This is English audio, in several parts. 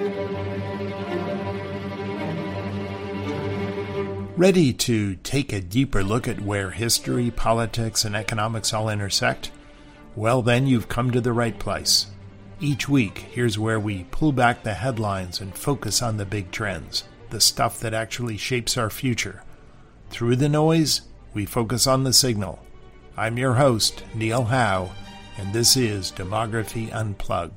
Ready to take a deeper look at where history, politics, and economics all intersect? Well, then you've come to the right place. Each week, here's where we pull back the headlines and focus on the big trends, the stuff that actually shapes our future. Through the noise, we focus on the signal. I'm your host, Neil Howe, and this is Demography Unplugged.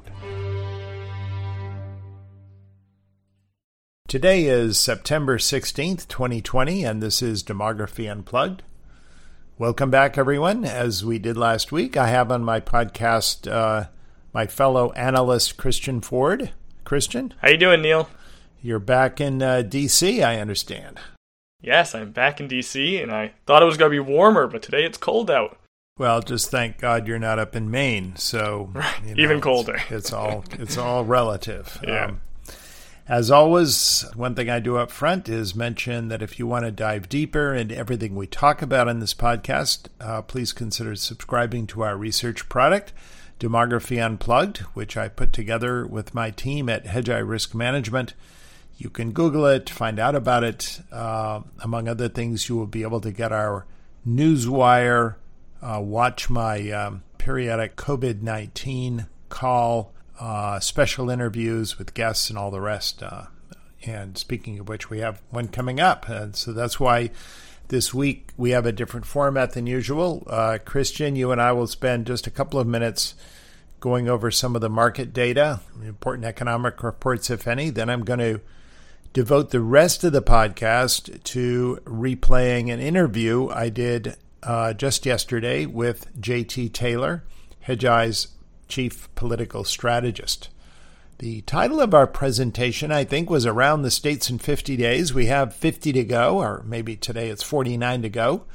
Today is September 16th, 2020, and this is Demography Unplugged. Welcome back, everyone. As we did last week, I have on my podcast my fellow analyst, Christian Ford. Christian? How you doing, Neil? You're back in D.C., I understand. Yes, I'm back in D.C., and I thought it was going to be warmer, but today it's cold out. Well, just thank God you're not up in Maine, so... Even colder. It's all relative. Yeah. As always, one thing I do up front is mention that if you want to dive deeper into everything we talk about in this podcast, please consider subscribing to our research product, Demography Unplugged, which I put together with my team at Hedgeye Risk Management. You can Google it, find out about it. Among other things, you will be able to get our newswire, watch my periodic COVID-19 call, special interviews with guests and all the rest. And speaking of which, we have one coming up. And so that's why this week we have a different format than usual. Christian, you and I will spend just a couple of minutes going over some of the market data, important economic reports, if any. Then I'm going to devote the rest of the podcast to replaying an interview I did just yesterday with J.T. Taylor, Hedgeye's chief political strategist. The title of our presentation, I think, was Around the States in 50 Days. We have 50 to go, or maybe today it's 49 to go,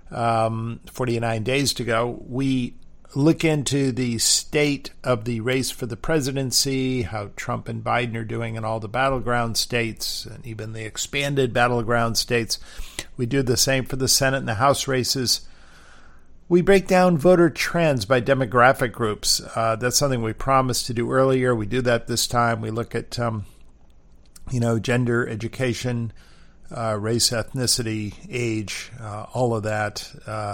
49 days to go. We look into the state of the race for the presidency, how Trump and Biden are doing in all the battleground states, and even the expanded battleground states. We do the same for the Senate and the House races. We break down voter trends by demographic groups. That's something we promised to do earlier. We do that this time. We look at, gender, education, race, ethnicity, age, all of that.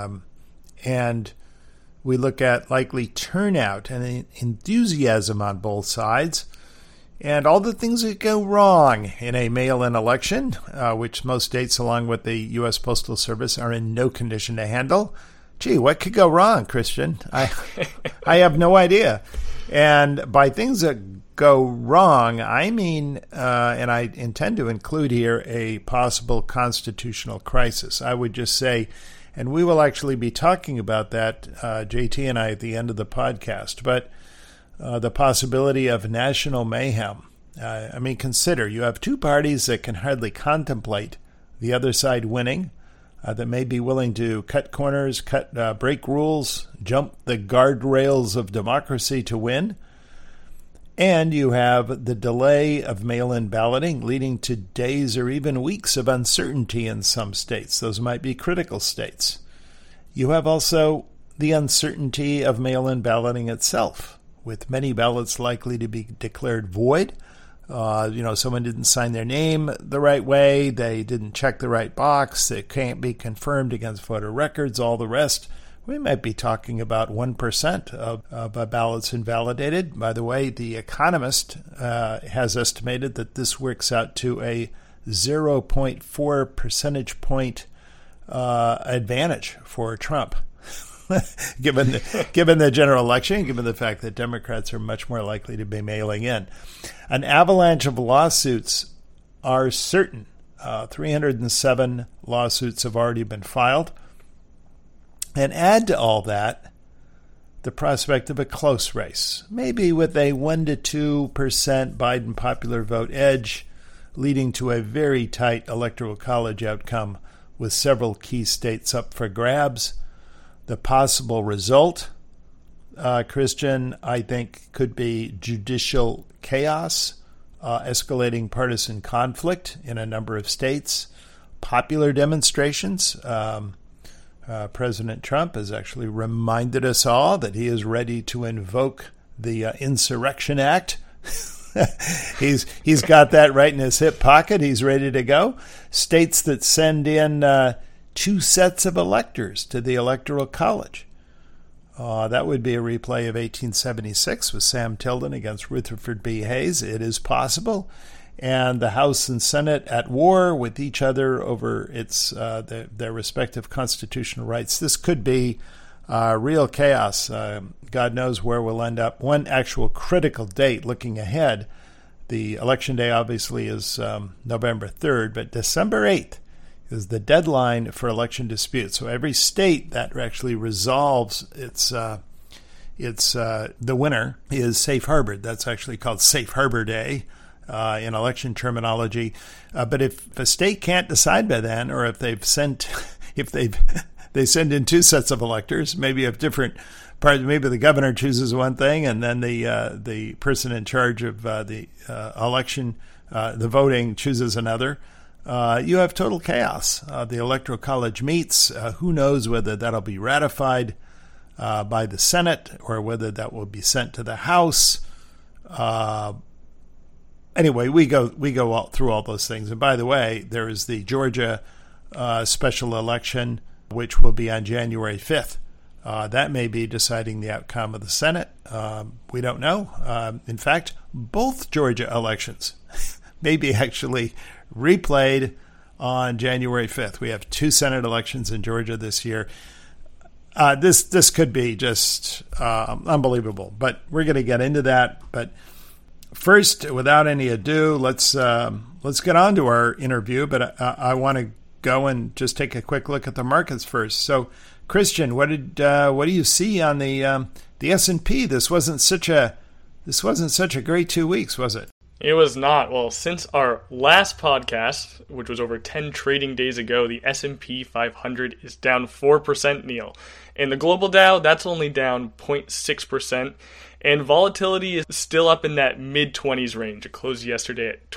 And we look at likely turnout and enthusiasm on both sides, and all the things that go wrong in a mail-in election, which most states, along with the U.S. Postal Service, are in no condition to handle. Gee, what could go wrong, Christian? I have no idea. And by things that go wrong, I mean, and I intend to include here, a possible constitutional crisis. I would just say, and we will actually be talking about that, JT and I, at the end of the podcast, but the possibility of national mayhem. Consider, you have two parties that can hardly contemplate the other side winning, that may be willing to cut corners, break rules, jump the guardrails of democracy to win. And you have the delay of mail-in balloting leading to days or even weeks of uncertainty in some states. Those might be critical states. You have also the uncertainty of mail-in balloting itself, with many ballots likely to be declared void. Someone didn't sign their name the right way, they didn't check the right box, it can't be confirmed against voter records, all the rest. We might be talking about 1% of ballots invalidated. By the way, The Economist has estimated that this works out to a 0.4 percentage point advantage for Trump. given the general election, given the fact that Democrats are much more likely to be mailing in. An avalanche of lawsuits are certain. 307 lawsuits have already been filed. And add to all that the prospect of a close race, maybe with a 1 to 2% Biden popular vote edge, leading to a very tight electoral college outcome with several key states up for grabs. The possible result, Christian, I think could be judicial chaos, escalating partisan conflict in a number of states, popular demonstrations. President Trump has actually reminded us all that he is ready to invoke the Insurrection Act He's got that right in his hip pocket. He's ready to go. States that send in 2 sets of electors to the Electoral College. That would be a replay of 1876 with Sam Tilden against Rutherford B. Hayes. It is possible. And the House and Senate at war with each other over their respective constitutional rights. This could be real chaos. God knows where we'll end up. One actual critical date looking ahead, the election day obviously is November 3rd, but December 8th is the deadline for election disputes. So every state that actually resolves the winner is safe harbored. That's actually called Safe Harbor Day in election terminology. But if a state can't decide by then, or if they send in 2 sets of electors, maybe of different parts. Maybe the governor chooses one thing, and then the person in charge of the election, the voting, chooses another. You have total chaos. The Electoral College meets. Who knows whether that'll be ratified by the Senate or whether that will be sent to the House. Anyway, we go through all those things. And by the way, there is the Georgia special election, which will be on January 5th. That may be deciding the outcome of the Senate. We don't know. In fact, both Georgia elections may be actually replayed on January 5th. We have 2 Senate elections in Georgia this year. This could be just unbelievable, but we're going to get into that. But first, without any ado, let's get on to our interview. But I want to go and just take a quick look at the markets first. So, Christian, what do you see on the S&P? This wasn't such a great 2 weeks, was it? It was not. Well, since our last podcast, which was over 10 trading days ago, the S&P 500 is down 4%, Neil. And the global Dow, that's only down 0.6%. And volatility is still up in that mid-20s range. It closed yesterday at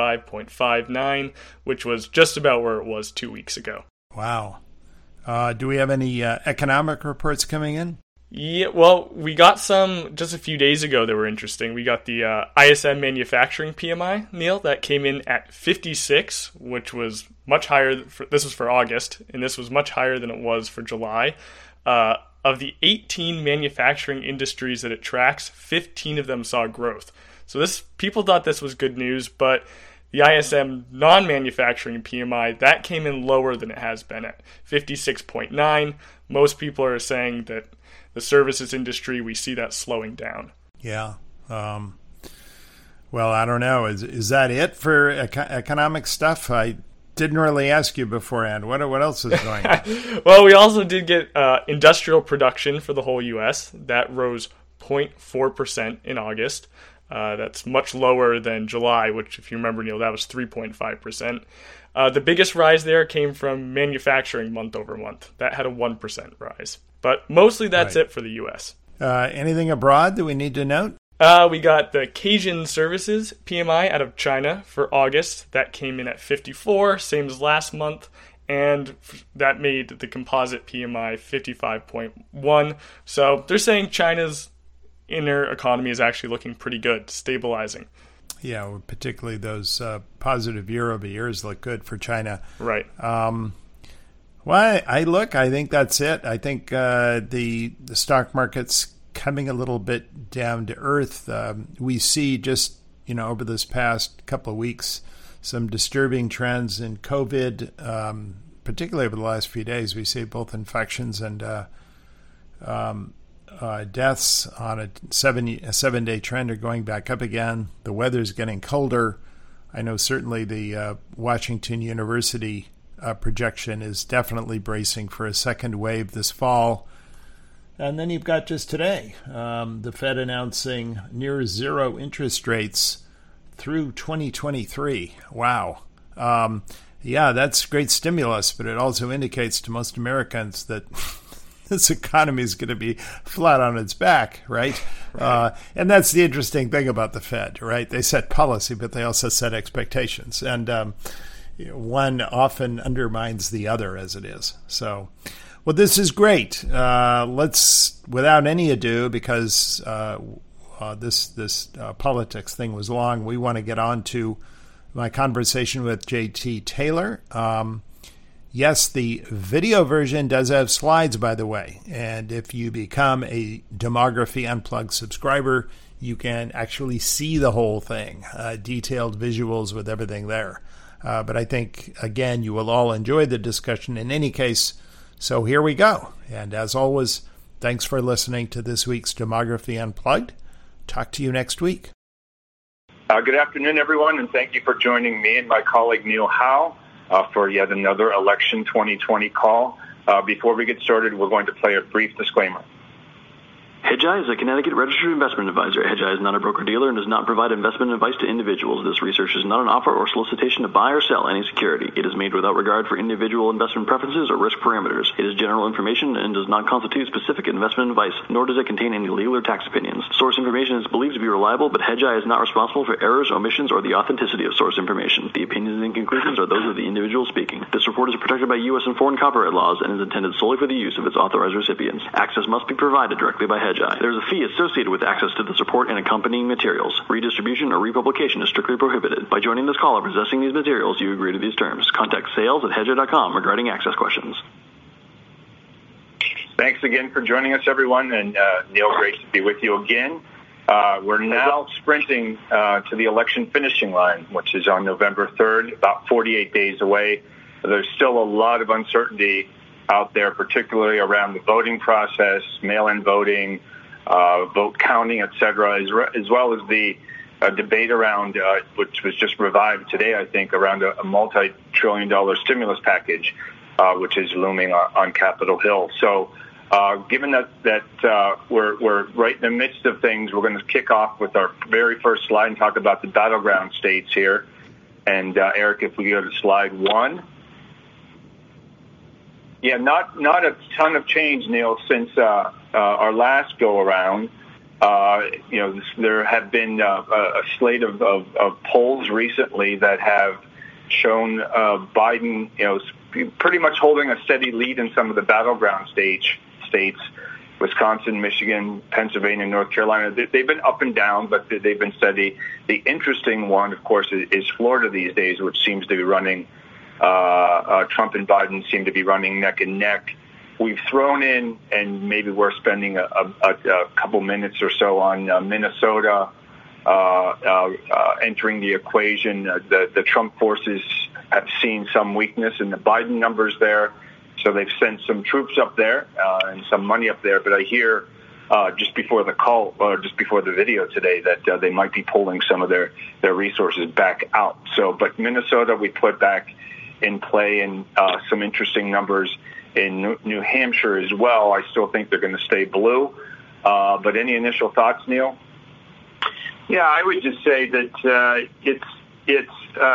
25.59, which was just about where it was 2 weeks ago. Wow. Do we have any economic reports coming in? Yeah, well, we got some just a few days ago that were interesting. We got the ISM manufacturing PMI, Neil, that came in at 56, which was much higher. This was for August, and this was much higher than it was for July. Of the 18 manufacturing industries that it tracks, 15 of them saw growth. So people thought this was good news, but the ISM non-manufacturing PMI, that came in lower than it has been at 56.9. Most people are saying that the services industry, we see that slowing down. Yeah. Well, I don't know. Is that it for economic stuff? I didn't really ask you beforehand. What else is going on? Well, we also did get industrial production for the whole U.S. That rose 0.4% in August. That's much lower than July, which, if you remember, Neil, that was 3.5%. The biggest rise there came from manufacturing month over month. That had a 1% rise. But mostly that's it for the U.S. Anything abroad that we need to note? We got the Caixin Services PMI out of China for August. That came in at 54, same as last month. And that made the composite PMI 55.1. So they're saying China's inner economy is actually looking pretty good, stabilizing. Yeah, particularly those positive year-over-years look good for China. Right. Well, I think that's it. I think the stock market's coming a little bit down to earth. We see just, over this past couple of weeks, some disturbing trends in COVID, particularly over the last few days. We see both infections and deaths on a 7-day trend are going back up again. The weather's getting colder. I know certainly the Washington University projection is definitely bracing for a second wave this fall. And then you've got just today, the Fed announcing near zero interest rates through 2023. Wow. Yeah, that's great stimulus, but it also indicates to most Americans that this economy is going to be flat on its back, right? And that's the interesting thing about the Fed, right? They set policy, but they also set expectations. And one often undermines the other as it is. So, well, this is great. Let's, without any ado, because this politics thing was long. We want to get on to my conversation with J.T. Taylor. Yes, the video version does have slides, by the way. And if you become a Demography Unplugged subscriber, you can actually see the whole thing, detailed visuals with everything there. But I think, again, you will all enjoy the discussion in any case. So here we go. And as always, thanks for listening to this week's Demography Unplugged. Talk to you next week. Good afternoon, everyone, and thank you for joining me and my colleague Neil Howe for yet another Election 2020 call. Before we get started, we're going to play a brief disclaimer. Hedgeye is a Connecticut registered investment advisor. Hedgeye is not a broker-dealer and does not provide investment advice to individuals. This research is not an offer or solicitation to buy or sell any security. It is made without regard for individual investment preferences or risk parameters. It is general information and does not constitute specific investment advice, nor does it contain any legal or tax opinions. Source information is believed to be reliable, but Hedgeye is not responsible for errors, omissions, or the authenticity of source information. The opinions and conclusions are those of the individual speaking. This report is protected by U.S. and foreign copyright laws and is intended solely for the use of its authorized recipients. Access must be provided directly by Hedgeye. There is a fee associated with access to this report and accompanying materials. Redistribution or republication is strictly prohibited. By joining this call or possessing these materials, you agree to these terms. Contact sales@hedgeye.com regarding access questions. Thanks again for joining us, everyone, and Neil, great to be with you again. We're now sprinting to the election finishing line, which is on November 3rd, about 48 days away. There's still a lot of uncertainty out there, particularly around the voting process, mail-in voting, vote counting, et cetera, as well as the debate around, which was just revived today, I think, around a multi-trillion-dollar stimulus package, which is looming on Capitol Hill. So given that we're right in the midst of things, we're going to kick off with our very first slide and talk about the battleground states here. And Eric, if we go to slide 1. Yeah, not a ton of change, Neil, since our last go-around. There have been a slate of polls recently that have shown Biden, pretty much holding a steady lead in some of the battleground states, Wisconsin, Michigan, Pennsylvania, North Carolina. They've been up and down, but they've been steady. The interesting one, of course, is Florida these days, which seems to be running. Trump and Biden seem to be running neck and neck. We've thrown in, and maybe we're spending a couple minutes or so on Minnesota entering the equation. The Trump forces have seen some weakness in the Biden numbers there, so they've sent some troops up there and some money up there. But I hear just before the call, or just before the video today, that they might be pulling some of their resources back out. So, but Minnesota we put back in play, and some interesting numbers in New Hampshire as well. I still think they're going to stay blue. But any initial thoughts, Neil? Yeah, I would just say that it's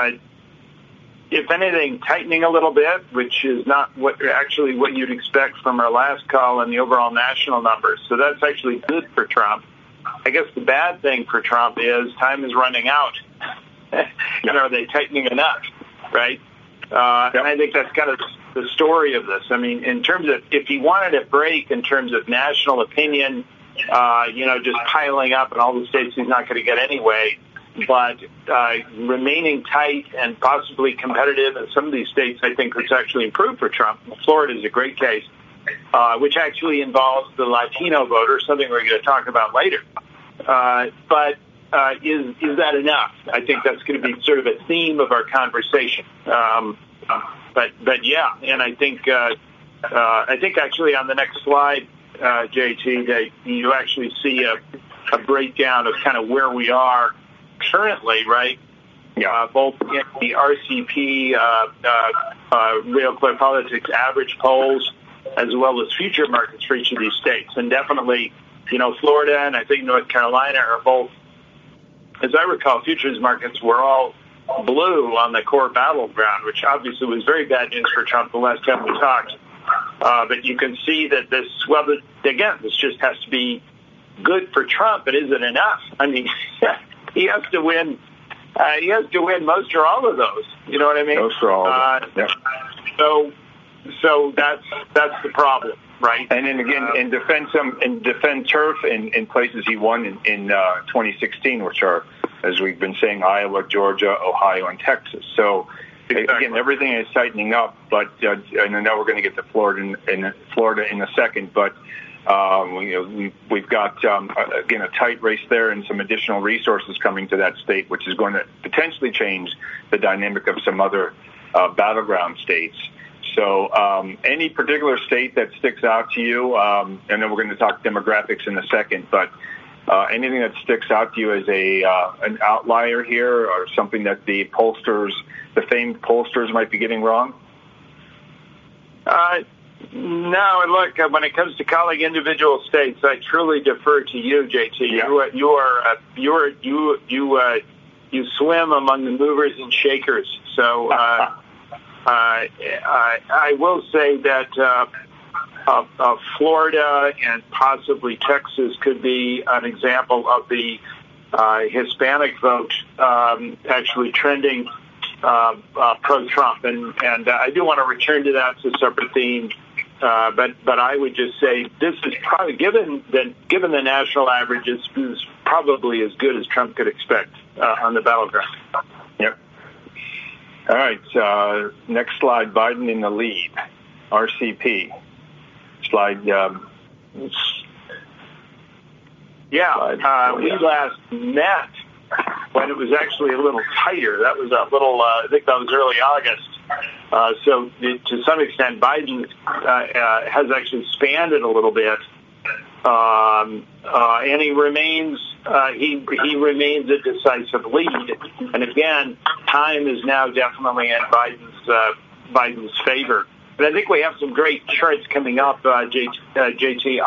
if anything, tightening a little bit, which is not what you'd expect from our last call and the overall national numbers. So that's actually good for Trump. I guess the bad thing for Trump is time is running out. Are they tightening enough, right? And I think that's kind of the story of this. I mean, in terms of if he wanted a break in terms of national opinion, just piling up in all the states he's not going to get anyway, but remaining tight and possibly competitive in some of these states, I think it's actually improved for Trump. Florida is a great case, which actually involves the Latino voter, something we're going to talk about later. But is that enough? I think that's going to be sort of a theme of our conversation. But yeah, and I think actually on the next slide, JT, that you actually see a breakdown of kind of where we are currently, right? Both in the RCP, Real Clear Politics average polls, as well as future markets for each of these states. And definitely, Florida and I think North Carolina are both, as I recall, futures markets were all blue on the core battleground, which obviously was very bad news for Trump the last time we talked. But you can see that this just has to be good for Trump, but is it enough? I mean, he has to win. He has to win most or all of those. You know what I mean? Most or all of them. So that's the problem. right? And then again, and defend turf in places he won in 2016, which are, as we've been saying, Iowa, Georgia, Ohio, and Texas. So again, everything is tightening up. But and I know we're going to get to Florida in a second, but. We've got, again, a tight race there and some additional resources coming to that state, which is going to potentially change the dynamic of some other battleground states. So any particular state that sticks out to you, and then we're going to talk demographics in a second, but anything that sticks out to you as an outlier here or something that the famed pollsters might be getting wrong? No, look, when it comes to calling individual states, I truly defer to you, JT. Yeah. You swim among the movers and shakers. So I will say that Florida and possibly Texas could be an example of the Hispanic vote actually trending pro-Trump, and I do want to return to that. It's a separate theme. But I would just say this is probably, given the national averages, is probably as good as Trump could expect on the battleground. Yep. All right. Next slide. Biden in the lead. RCP. Slide. We last met when it was actually a little tighter. That was I think that was early August. So to some extent, Biden has actually expanded a little bit, and he remains a decisive lead. And again, time is now definitely in Biden's favor. But I think we have some great charts coming up, JT,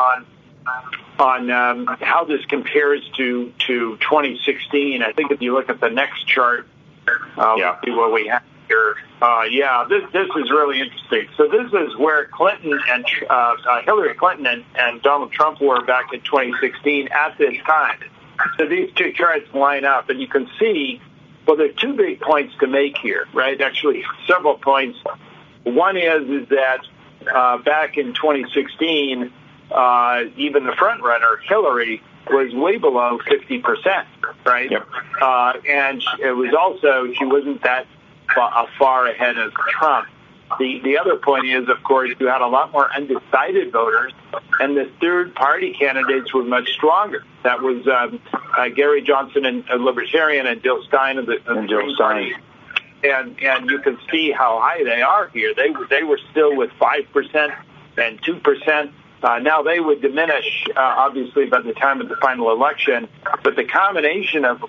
on how this compares to 2016. I think if you look at the next chart, see what we have here. This is really interesting. So this is where Clinton and Hillary Clinton and Donald Trump were back in 2016 at this time. So these two charts line up, and you can see, well, there are two big points to make here, right? Actually, several points. One is that back in 2016, even the front runner, Hillary, was way below 50%, right? Yep. And it was also, she wasn't that far ahead of Trump. The other point is, of course, you had a lot more undecided voters, and the third-party candidates were much stronger. That was Gary Johnson, and a Libertarian, and Jill Stein of the Green Party. And you can see how high they are here. They were still with 5% and 2%. Now they would diminish, obviously, by the time of the final election. But the combination of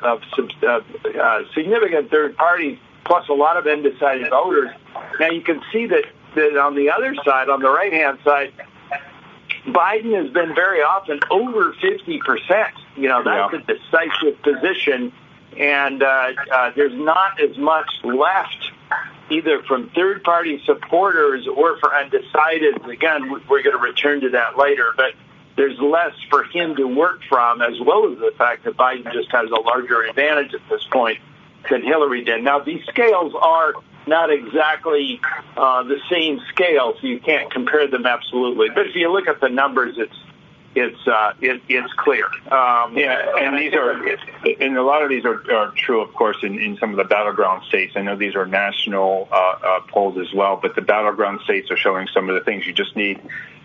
significant third parties plus a lot of undecided voters. Now you can see that on the other side, on the right-hand side, Biden has been very often over 50%. That's a decisive position, and there's not as much left either from third-party supporters or for undecideds. Again, we're going to return to that later, but there's less for him to work from, as well as the fact that Biden just has a larger advantage at this point than Hillary did. Now, these scales are not exactly the same scale, so you can't compare them absolutely. But if you look at the numbers, it's clear. And these are, and a lot of these are true, of course, in some of the battleground states. I know these are national polls as well, but the battleground states are showing some of the things. You just need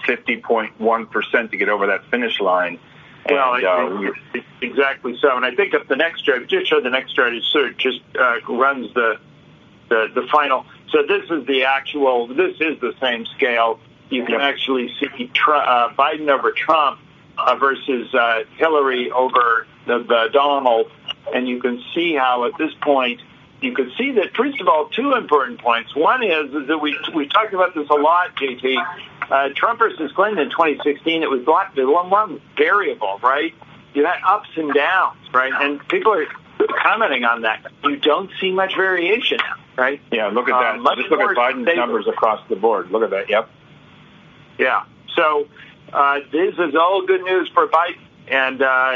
50.1% to get over that finish line. Well, exactly so. And I think if the next chart, just show the next chart, it sort of just runs the final. So this is the actual, this is the same scale. You can actually see Biden over Trump versus Hillary over the Donald. And you can see how at this point, you can see that, first of all, two important points. One is that we talked about this a lot, JT. Trump versus Clinton in 2016, it was one variable, right? You had ups and downs, right? And people are commenting on that. You don't see much variation now, right? Yeah, look at that. Just look at Biden's numbers across the board. Look at that, yep. Yeah, so this is all good news for Biden, and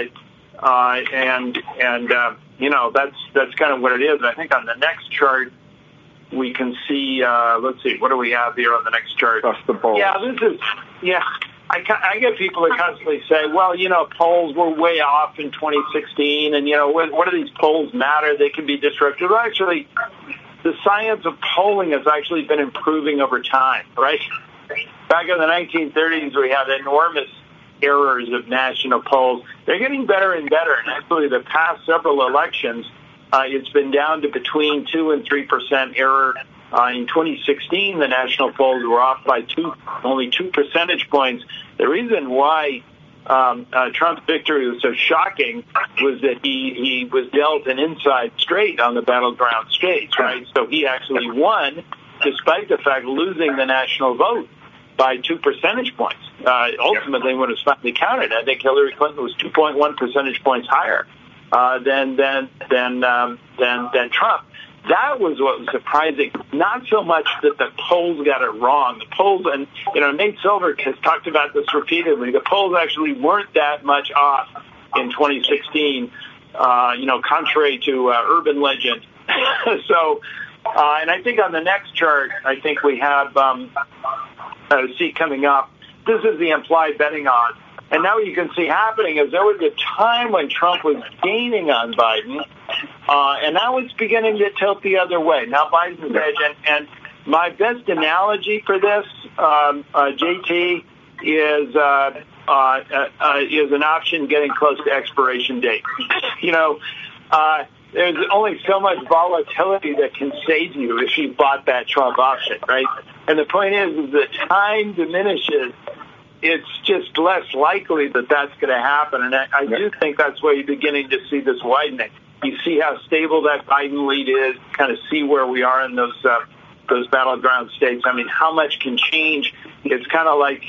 that's kind of what it is. I think on the next chart we can see. Let's see, what do we have here on the next chart? Across the board. Yeah, Yeah, I get people that constantly say, well, polls were way off in 2016, and, what do these polls matter? They can be disruptive. Well, actually, the science of polling has actually been improving over time, right? Back in the 1930s, we had enormous errors of national polls. They're getting better and better, and actually the past several elections, it's been down to between 2 and 3% error. In 2016, the national polls were off by only 2 percentage points. The reason why Trump's victory was so shocking was that he was dealt an inside straight on the battleground states, right? So he actually won, despite the fact losing the national vote by 2 percentage points. Ultimately, when it was finally counted, I think Hillary Clinton was 2.1 percentage points higher than Trump. That was what was surprising. Not so much that the polls got it wrong. The polls, and Nate Silver has talked about this repeatedly. The polls actually weren't that much off in 2016. Contrary to urban legend. So, and I think on the next chart, I think we have see coming up. This is the implied betting odds. And now what you can see happening is there was a time when Trump was gaining on Biden, and now it's beginning to tilt the other way. Now Biden's edge, and my best analogy for this, JT, is an option getting close to expiration date. There's only so much volatility that can save you if you bought that Trump option, right? And the point is that time diminishes. It's just less likely that that's going to happen. And I do think that's where you're beginning to see this widening. You see how stable that Biden lead is, kind of see where we are in those battleground states. I mean, how much can change? It's kind of like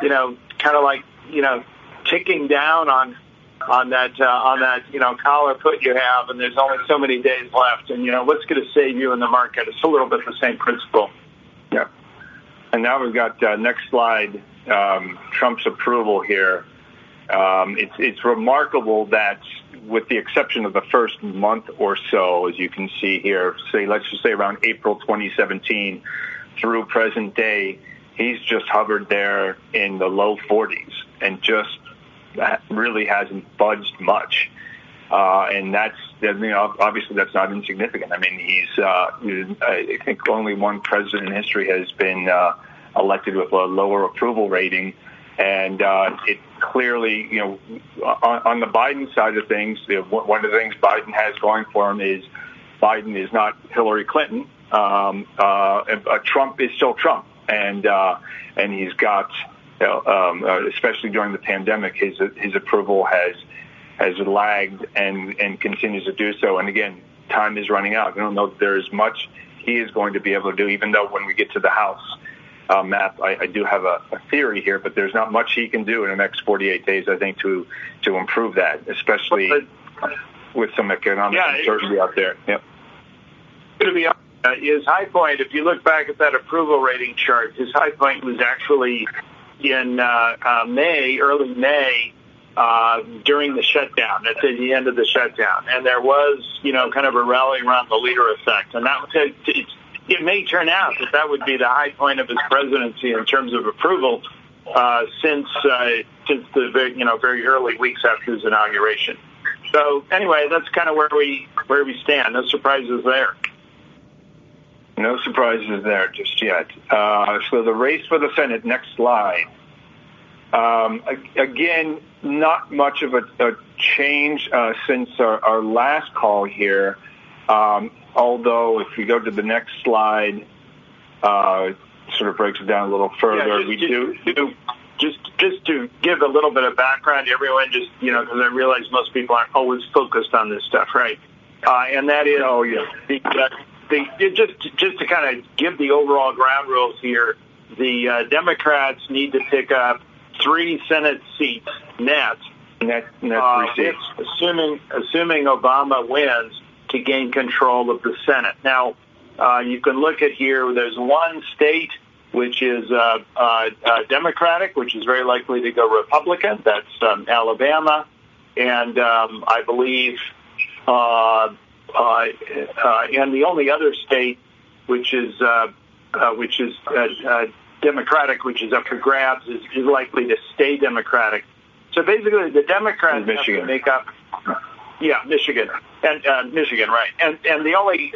ticking down on that collar put you have, and there's only so many days left. And, what's going to save you in the market? It's a little bit the same principle. Yeah. And now we've got next slide. Trump's approval here. It's remarkable that, with the exception of the first month or so, as you can see here, let's just say around April 2017 through present day, he's just hovered there in the low 40s and just really hasn't budged much. And that's, obviously that's not insignificant. I mean, I think only one president in history has been elected with a lower approval rating, and it clearly, on the Biden side of things, one of the things Biden has going for him is Biden is not Hillary Clinton. Trump is still Trump, and he's got, especially during the pandemic, his approval has lagged and continues to do so. And again, time is running out. I don't know if there is much he is going to be able to do, even though when we get to the House, Matt, I do have a theory here, but there's not much he can do in the next 48 days, I think, to improve that, especially with some economic uncertainty out there. Yep. His high point, if you look back at that approval rating chart, his high point was actually in early May, during the shutdown, at the end of the shutdown. And there was, kind of a rally around the leader effect. And that was it may turn out that would be the high point of his presidency in terms of approval since the very early weeks after his inauguration. So anyway, that's kind of where we stand. No surprises there. No surprises there just yet. So the race for the Senate, next slide. Again, not much of a change since our last call here. Although, if we go to the next slide, sort of breaks it down a little further. Just to give a little bit of background to everyone, just because I realize most people aren't always focused on this stuff, right? And that is, just to kind of give the overall ground rules here. The Democrats need to pick up 3 Senate seats net 3 seats, assuming Obama wins, to gain control of the Senate. Now, you can look at here, there's one state which is Democratic, which is very likely to go Republican. That's Alabama. And I believe, and the only other state which is Democratic, which is up for grabs, is likely to stay Democratic. So basically, the Democrats have to make up. Yeah, Michigan, right? And the only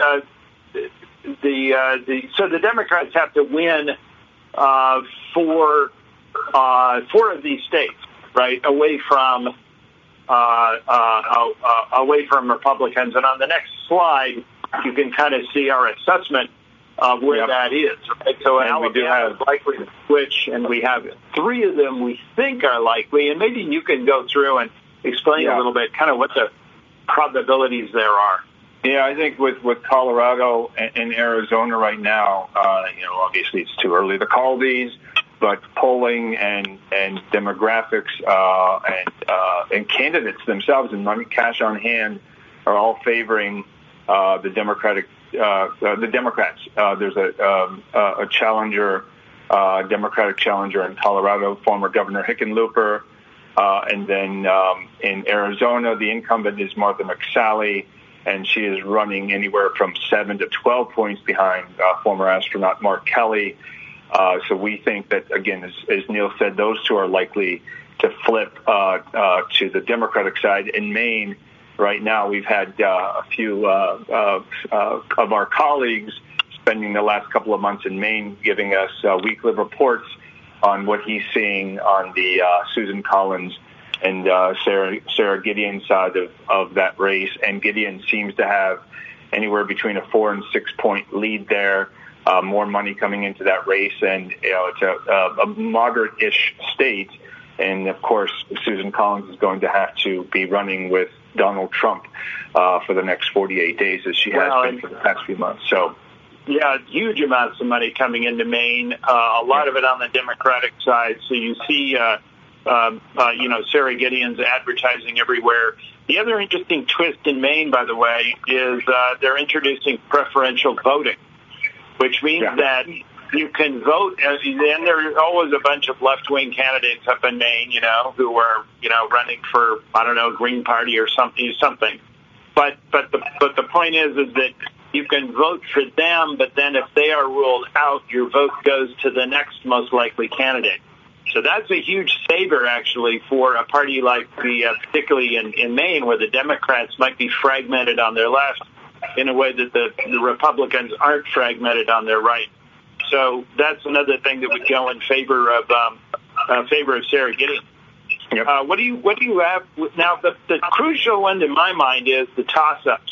so the Democrats have to win four of these states, right, away from Republicans. And on the next slide, you can kind of see our assessment of where that is. Right? So Alabama is likely to switch, and we have 3 of them we think are likely. And maybe you can go through and explain a little bit kind of what the probabilities there are. Yeah, I think with Colorado and Arizona right now, obviously it's too early to call these, but polling and demographics and candidates themselves and money, cash on hand are all favoring the Democrats. There's a challenger, Democratic challenger in Colorado, former Governor Hickenlooper, and then in Arizona, the incumbent is Martha McSally, and she is running anywhere from 7 to 12 points behind former astronaut Mark Kelly. So we think that, again, as Neil said, those 2 are likely to flip to the Democratic side. In Maine, right now, we've had a few of our colleagues spending the last couple of months in Maine giving us weekly reports on what he's seeing on the Susan Collins and Sarah Gideon side of that race. And Gideon seems to have anywhere between a 4 and 6 point lead there. More money coming into that race, and it's a moderate-ish state. And of course, Susan Collins is going to have to be running with Donald Trump for the next 48 days, as she has been for the past few months. So, yeah, huge amounts of money coming into Maine. A lot of it on the Democratic side. So you see, Sarah Gideon's advertising everywhere. The other interesting twist in Maine, by the way, is they're introducing preferential voting, which means that you can vote, and there's always a bunch of left-wing candidates up in Maine, who are, running for, Green Party or something. But the point is that you can vote for them, but then if they are ruled out, your vote goes to the next most likely candidate. So that's a huge saver, actually, for a party like particularly in Maine, where the Democrats might be fragmented on their left in a way that the Republicans aren't fragmented on their right. So that's another thing that would go in favor of Sarah Gideon. Yep. What do you have now? The crucial one in my mind is the toss-ups.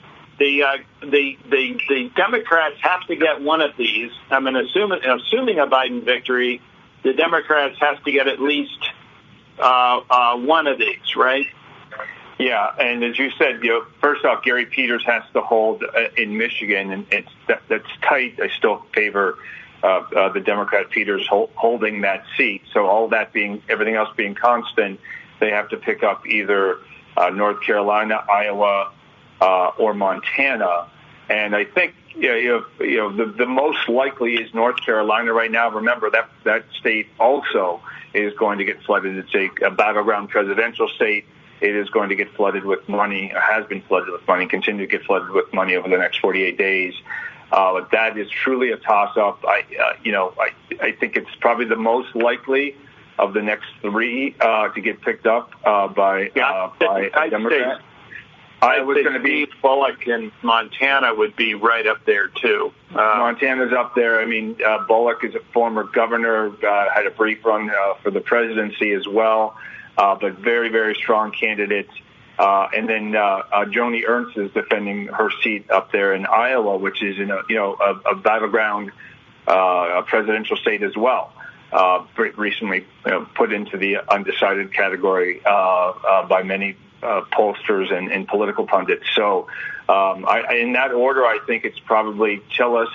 The Democrats have to get one of these. I mean, assuming a Biden victory, the Democrats have to get at least one of these, right? Yeah, and as you said, first off, Gary Peters has to hold in Michigan, and that's tight. I still favor the Democrat Peters holding that seat. So everything else being constant, they have to pick up either North Carolina, Iowa, or Montana. And I think the most likely is North Carolina right now. Remember that state also is going to get flooded. It's a battleground presidential state. It is going to get flooded with money, has been flooded with money, continue to get flooded with money over the next 48 days. That is truly a toss-up. I think it's probably the most likely of the next 3 to get picked up by a Democrat. I was going to be Bullock, and Montana would be right up there too. Montana's up there. I mean, Bullock is a former governor, had a brief run for the presidency as well. But very, very strong candidate. And then Joni Ernst is defending her seat up there in Iowa, which is a battleground presidential state as well. Recently put into the undecided category by many pollsters and political pundits. So in that order, I think it's probably Tillis,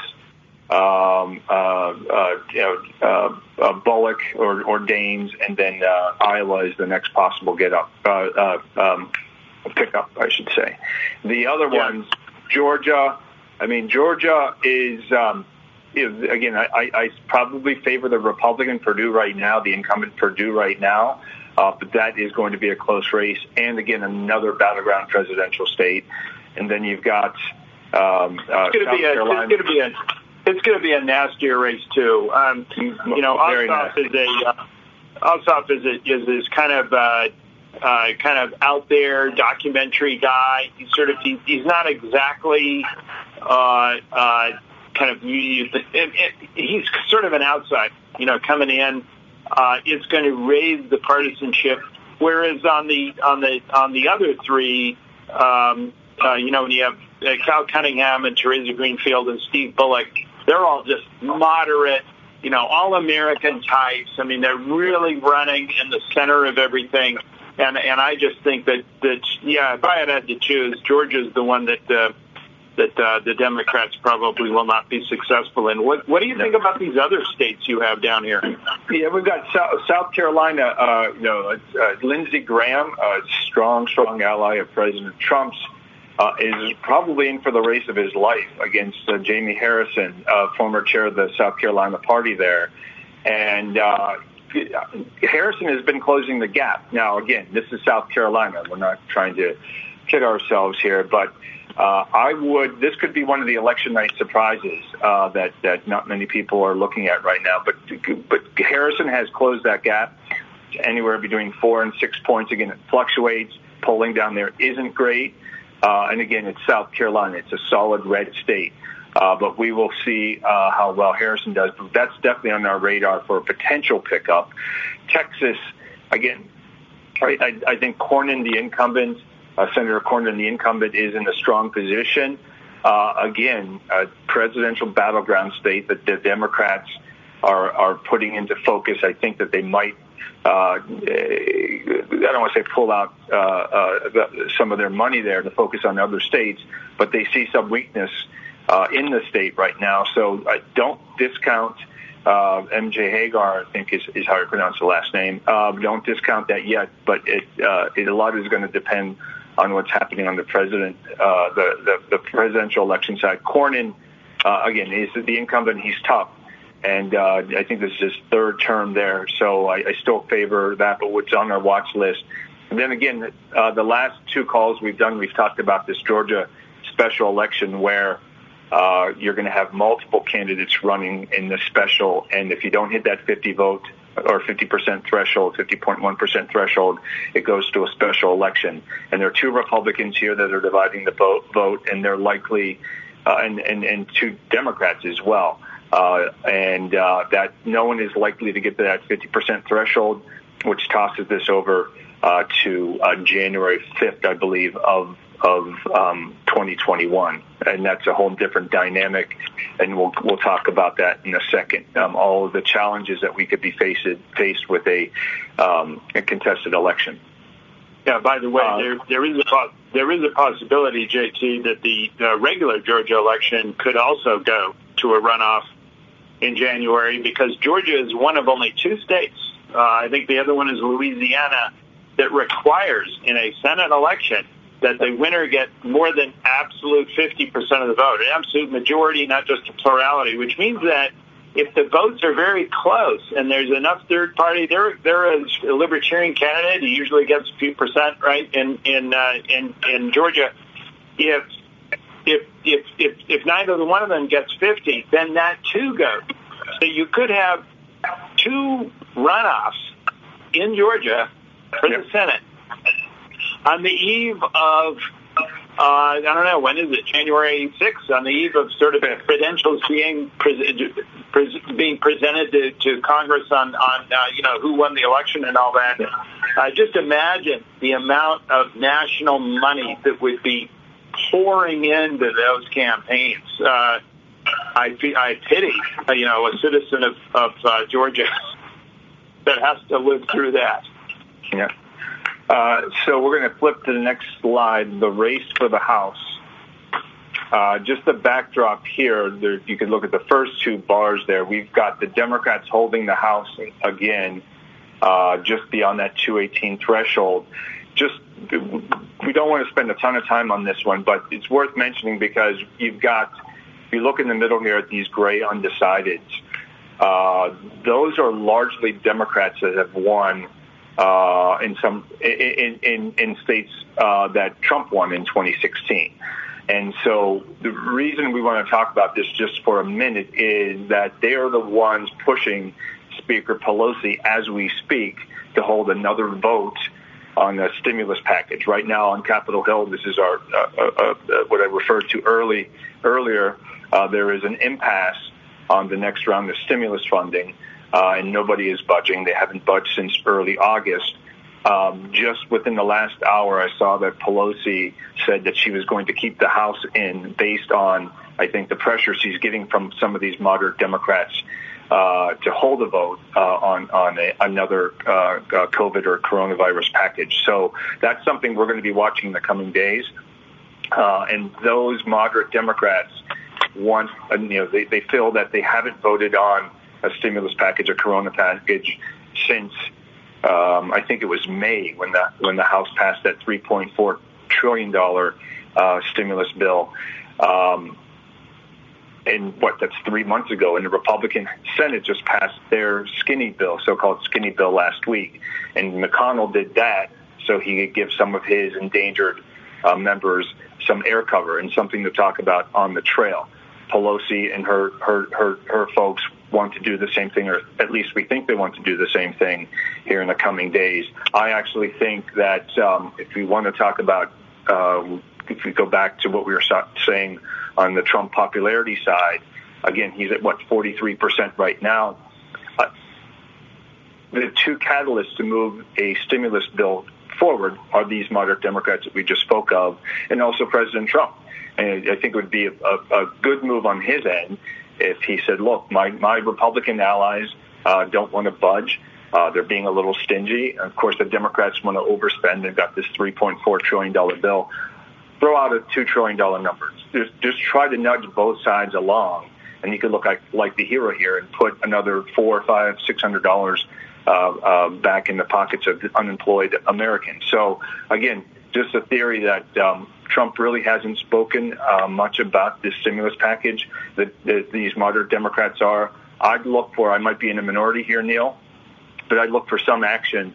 Bullock or Daines, and then Iowa is the next possible pickup, I should say. The other ones, Georgia. I mean, Georgia is again. I probably favor the Republican Perdue right now, the incumbent Perdue right now, but that is going to be a close race, and again another battleground presidential state. And then you've got South Carolina. it's going to be a nastier race too. Ossoff is kind of out there documentary guy. He's not exactly he's sort of an outside, coming in. It's going to raise the partisanship. Whereas on the other three, when you have Cal Cunningham and Teresa Greenfield and Steve Bullock, they're all just moderate, all-American types. I mean, they're really running in the center of everything. And I just think that if I had to choose, Georgia's the one that the Democrats probably will not be successful in. What do you think about these other states you have down here? Yeah, we've got South Carolina. Lindsey Graham, a strong ally of President Trump's, is probably in for the race of his life against Jamie Harrison, former chair of the South Carolina party there. And Harrison has been closing the gap. Now, again, this is South Carolina. We're not trying to kid ourselves here, but this could be one of the election night surprises that not many people are looking at right now. But Harrison has closed that gap anywhere between 4 and 6 points. Again, it fluctuates. Polling down there isn't great. And again, it's South Carolina. It's a solid red state. But we will see how well Harrison does. But that's definitely on our radar for a potential pickup. Texas, again, I think Cornyn, the incumbent, Senator Cornyn, the incumbent, is in a strong position. Again, a presidential battleground state that the Democrats are putting into focus. I think that they might, I don't want to say pull out some of their money there to focus on other states, but they see some weakness in the state right now. So don't discount MJ Hagar, I think is how you pronounce the last name. Don't discount that yet, but a lot is going to depend on what's happening on the the presidential election side. Cornyn, again, is the incumbent. He's tough. And I think this is his third term there, so I still favor that, but what's on our watch list. And then again, the last two calls we've done, we've talked about this Georgia special election where you're going to have multiple candidates running in the special, and if you don't hit that 50 vote or 50% threshold, 50.1% threshold, it goes to a special election. And there are two Republicans here that are dividing the vote, and they're likely, and two Democrats as well. That no one is likely to get to that 50% threshold, which tosses this over to January 5th, I believe, of 2021, and that's a whole different dynamic, and we'll talk about that in a second. All of the challenges that we could be faced with a contested election. Yeah. By the way, there is a possibility, JT, that the regular Georgia election could also go to a runoff in January, because Georgia is one of only two states. I think the other one is Louisiana, that requires in a Senate election that the winner get more than absolute 50% of the vote, an absolute majority, not just a plurality, which means that if the votes are very close and there's enough third party, there is a libertarian candidate who usually gets a few percent, right, in Georgia. If neither one of them gets 50, then that too goes. So you could have two runoffs in Georgia for the Senate on the eve of, I don't know, when is it, January 6th, on the eve of sort of credentials being presented to Congress on who won the election and all that. Just imagine the amount of national money that would be pouring into those campaigns. I pity, a citizen of Georgia that has to live through that. Yeah. So we're going to flip to the next slide, the race for the House. Just the backdrop here, you can look at the first two bars there. We've got the Democrats holding the House again, just beyond that 218 threshold. We don't want to spend a ton of time on this one, but it's worth mentioning because if you look in the middle here at these gray undecideds, those are largely Democrats that have won in states that Trump won in 2016. And so the reason we want to talk about this just for a minute is that they are the ones pushing Speaker Pelosi as we speak to hold another vote on the stimulus package. Right now on Capitol Hill, this is our what I referred to earlier. There is an impasse on the next round of stimulus funding, and nobody is budging. They haven't budged since early August. Just within the last hour, I saw that Pelosi said that she was going to keep the House in based on, I think, the pressure she's getting from some of these moderate Democrats to hold a vote on another COVID or coronavirus package. So that's something we're going to be watching in the coming days. And those moderate Democrats want, they feel that they haven't voted on a stimulus package, a corona package, since I think it was May when the House passed that $3.4 trillion stimulus bill. And that's 3 months ago, and the Republican Senate just passed their skinny bill, so-called skinny bill, last week. And McConnell did that so he could give some of his endangered members some air cover and something to talk about on the trail. Pelosi and her folks want to do the same thing, or at least we think they want to do the same thing here in the coming days. I actually think that if we want to talk about, if we go back to what we were saying on the Trump popularity side, again, he's at 43% right now. The two catalysts to move a stimulus bill forward are these moderate Democrats that we just spoke of, and also President Trump. And I think it would be a good move on his end if he said, look, my Republican allies don't want to budge. They're being a little stingy. Of course, the Democrats want to overspend. They've got this $3.4 trillion bill. Throw out a $2 trillion number. Just try to nudge both sides along, and you could look like the hero here and put another $400, $500, $600 back in the pockets of unemployed Americans. So, again, just a theory that Trump really hasn't spoken much about this stimulus package that these moderate Democrats are. I might be in a minority here, Neil, but I'd look for some action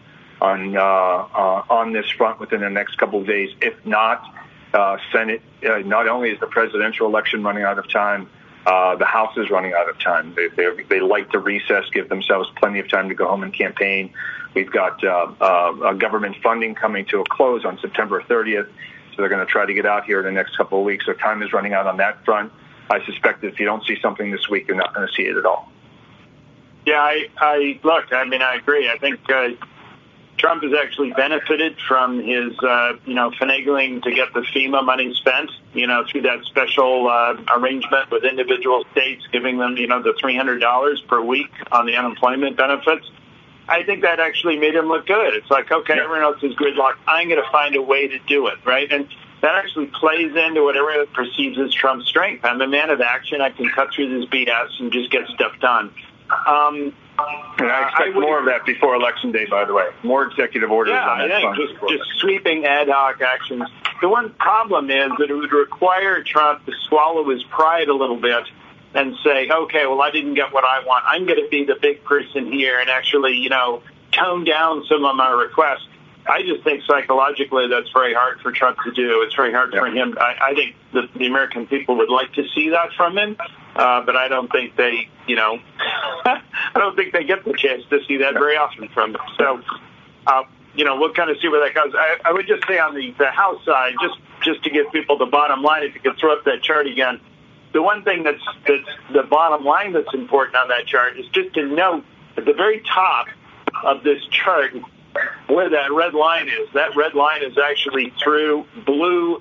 on this front within the next couple of days. If not, Senate, not only is the presidential election running out of time, the House is running out of time. They like to recess, give themselves plenty of time to go home and campaign. We've got government funding coming to a close on September 30th, so they're going to try to get out here in the next couple of weeks. So time is running out on that front. I suspect that if you don't see something this week, you're not going to see it at all. Yeah, I agree. I think Trump has actually benefited from his, finagling to get the FEMA money spent, through that special arrangement with individual states, giving them, the $300 per week on the unemployment benefits. I think that actually made him look good. It's like, okay, everyone else is gridlocked. I'm going to find a way to do it, right? And that actually plays into what everyone perceives as Trump's strength. I'm a man of action. I can cut through this BS and just get stuff done. And I expect more of that before Election Day, by the way. More executive orders on that front. Just sweeping ad hoc actions. The one problem is that it would require Trump to swallow his pride a little bit and say, okay, well, I didn't get what I want. I'm going to be the big person here and actually, tone down some of my requests. I just think psychologically that's very hard for Trump to do. It's very hard for him. I think the American people would like to see that from him, but I don't think they, I don't think they get the chance to see that very often from him. So, we'll kind of see where that goes. I would just say on the House side, just to give people the bottom line, if you could throw up that chart again, the one thing that's the bottom line that's important on that chart is just to note at the very top of this chart where that red line is. That red line is actually through a blue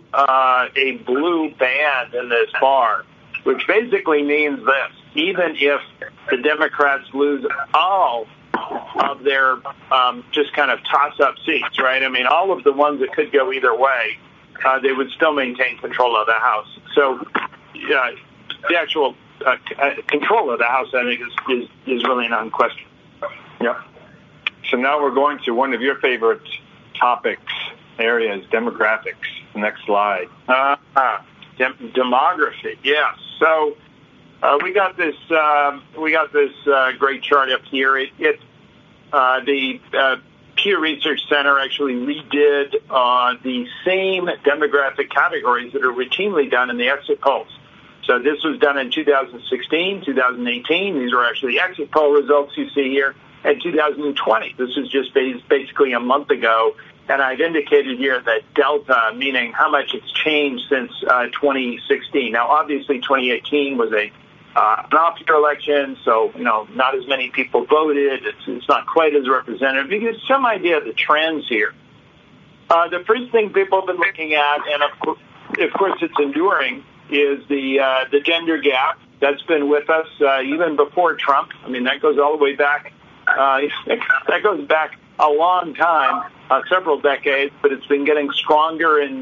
band in this bar, which basically means this: even if the Democrats lose all of their just kind of toss-up seats, right? I mean, all of the ones that could go either way, they would still maintain control of the House. So, the actual control of the House, I think, is really not in question. Yeah. So now we're going to one of your favorite topics, areas, demographics. Next slide. Demography. Yes. So we got this great chart up here. The Pew Research Center actually redid the same demographic categories that are routinely done in the exit polls. So this was done in 2016, 2018. These are actually exit poll results you see here. And 2020. This is just basically a month ago. And I've indicated here that delta, meaning how much it's changed since 2016. Now, obviously, 2018 was an off-year election, so, not as many people voted. It's not quite as representative. You get some idea of the trends here. The first thing people have been looking at, and of course it's enduring, is the gender gap. That's been with us even before Trump. I mean, that goes all the way back. That goes back a long time, several decades, but it's been getting stronger as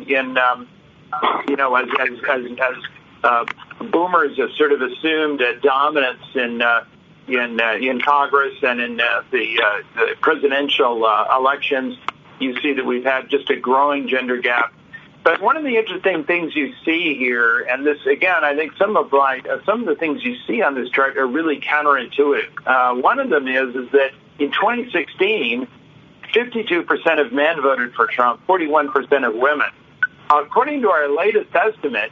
boomers have sort of assumed a dominance in Congress and in the presidential elections. You see that we've had just a growing gender gap. But one of the interesting things you see here, and this again, I think some of the things you see on this chart are really counterintuitive. One of them is that in 2016, 52% of men voted for Trump, 41% of women. According to our latest estimate,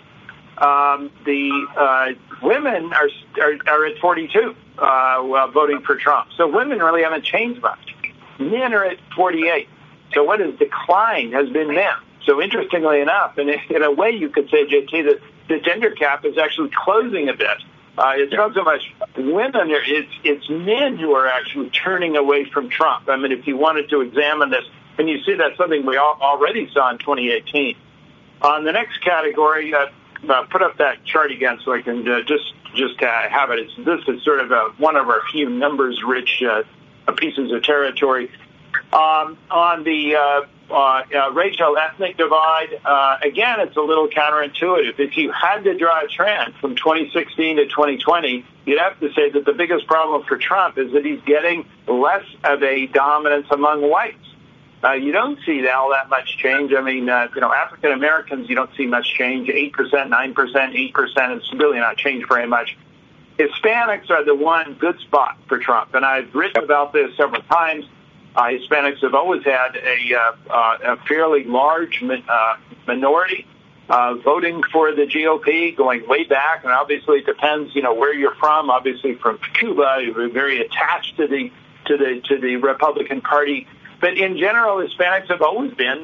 the women are at 42 voting for Trump. So women really haven't changed much. Men are at 48. So what has declined has been men. So interestingly enough, and in a way you could say, JT, that the gender gap is actually closing a bit. It's not so much women, it's men who are actually turning away from Trump. I mean, if you wanted to examine this, and you see that's something we already saw in 2018. On the next category, put up that chart again so I can just have it. This is sort of one of our few numbers-rich pieces of territory. On the racial ethnic divide, again, it's a little counterintuitive. If you had to draw a trend from 2016 to 2020, you'd have to say that the biggest problem for Trump is that he's getting less of a dominance among whites. You don't see all that much change. I mean, African Americans, you don't see much change. 8%, 9%, 8%. It's really not changed very much. Hispanics are the one good spot for Trump, and I've written about this several times. Hispanics have always had a fairly large minority voting for the GOP, going way back, and obviously it depends, where you're from. Obviously, from Cuba, you're very attached to the Republican Party. But in general, Hispanics have always been,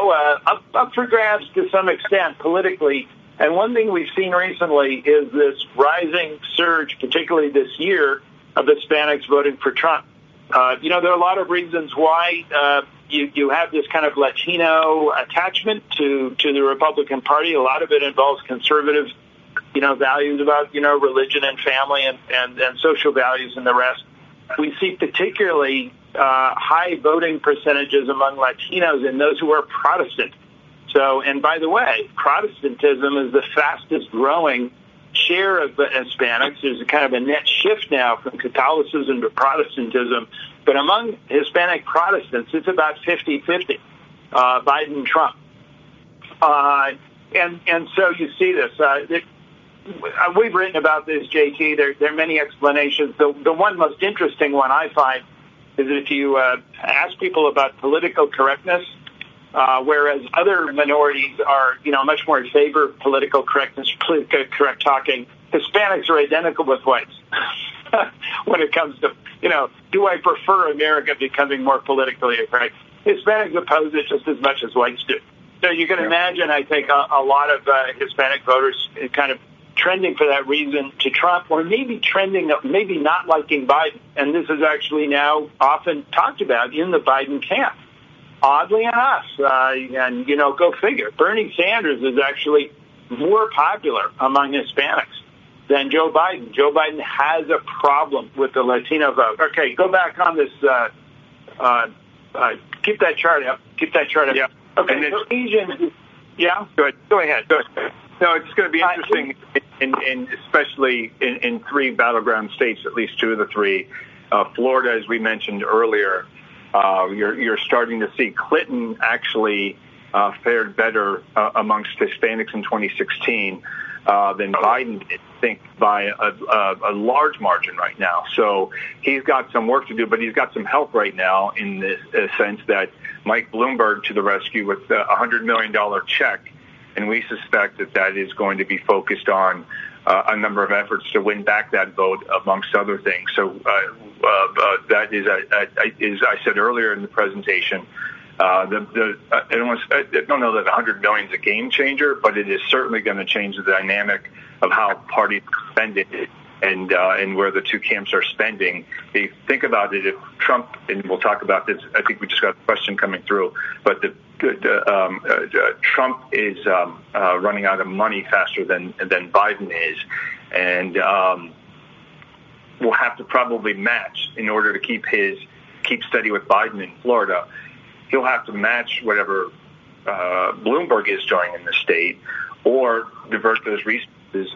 up for grabs to some extent politically. And one thing we've seen recently is this rising surge, particularly this year, of Hispanics voting for Trump. There are a lot of reasons why you have this kind of Latino attachment to the Republican Party. A lot of it involves conservative, values about, religion and family and social values and the rest. We see particularly high voting percentages among Latinos and those who are Protestant. So, and by the way, Protestantism is the fastest growing share of Hispanics. There's a kind of a net shift now from Catholicism to Protestantism. But among Hispanic Protestants, it's about 50-50, Biden and Trump. And so you see this. We've written about this, JT. There are many explanations. The one most interesting one I find is if you ask people about political correctness, whereas other minorities are, much more in favor of political correctness, politically correct talking, Hispanics are identical with whites when it comes to, do I prefer America becoming more politically correct? Hispanics oppose it just as much as whites do. So you can imagine, I think, a lot of Hispanic voters kind of trending for that reason to Trump, or maybe maybe not liking Biden. And this is actually now often talked about in the Biden camp. Oddly enough, and, go figure, Bernie Sanders is actually more popular among Hispanics than Joe Biden. Joe Biden has a problem with the Latino vote. Okay, go back on this. Keep that chart up. Yeah. Okay, so Asian. Yeah? Go ahead. No, it's going to be interesting, especially in three battleground states, at least two of the three. Florida, as we mentioned earlier, you're starting to see Clinton actually fared better amongst Hispanics in 2016. than Biden is, I think, by a large margin right now. So he's got some work to do, but he's got some help right now in the sense that Mike Bloomberg to the rescue with a $100 million check, and we suspect that is going to be focused on a number of efforts to win back that vote, amongst other things. So that is, as I said earlier in the presentation, I don't know that $100 million is a game changer, but it is certainly going to change the dynamic of how parties spend it and where the two camps are spending. If you think about it, if Trump, and we'll talk about this, I think we just got a question coming through, but Trump is running out of money faster than Biden is, and will have to probably match in order to keep steady with Biden in Florida. He'll have to match whatever Bloomberg is doing in the state, or divert those resources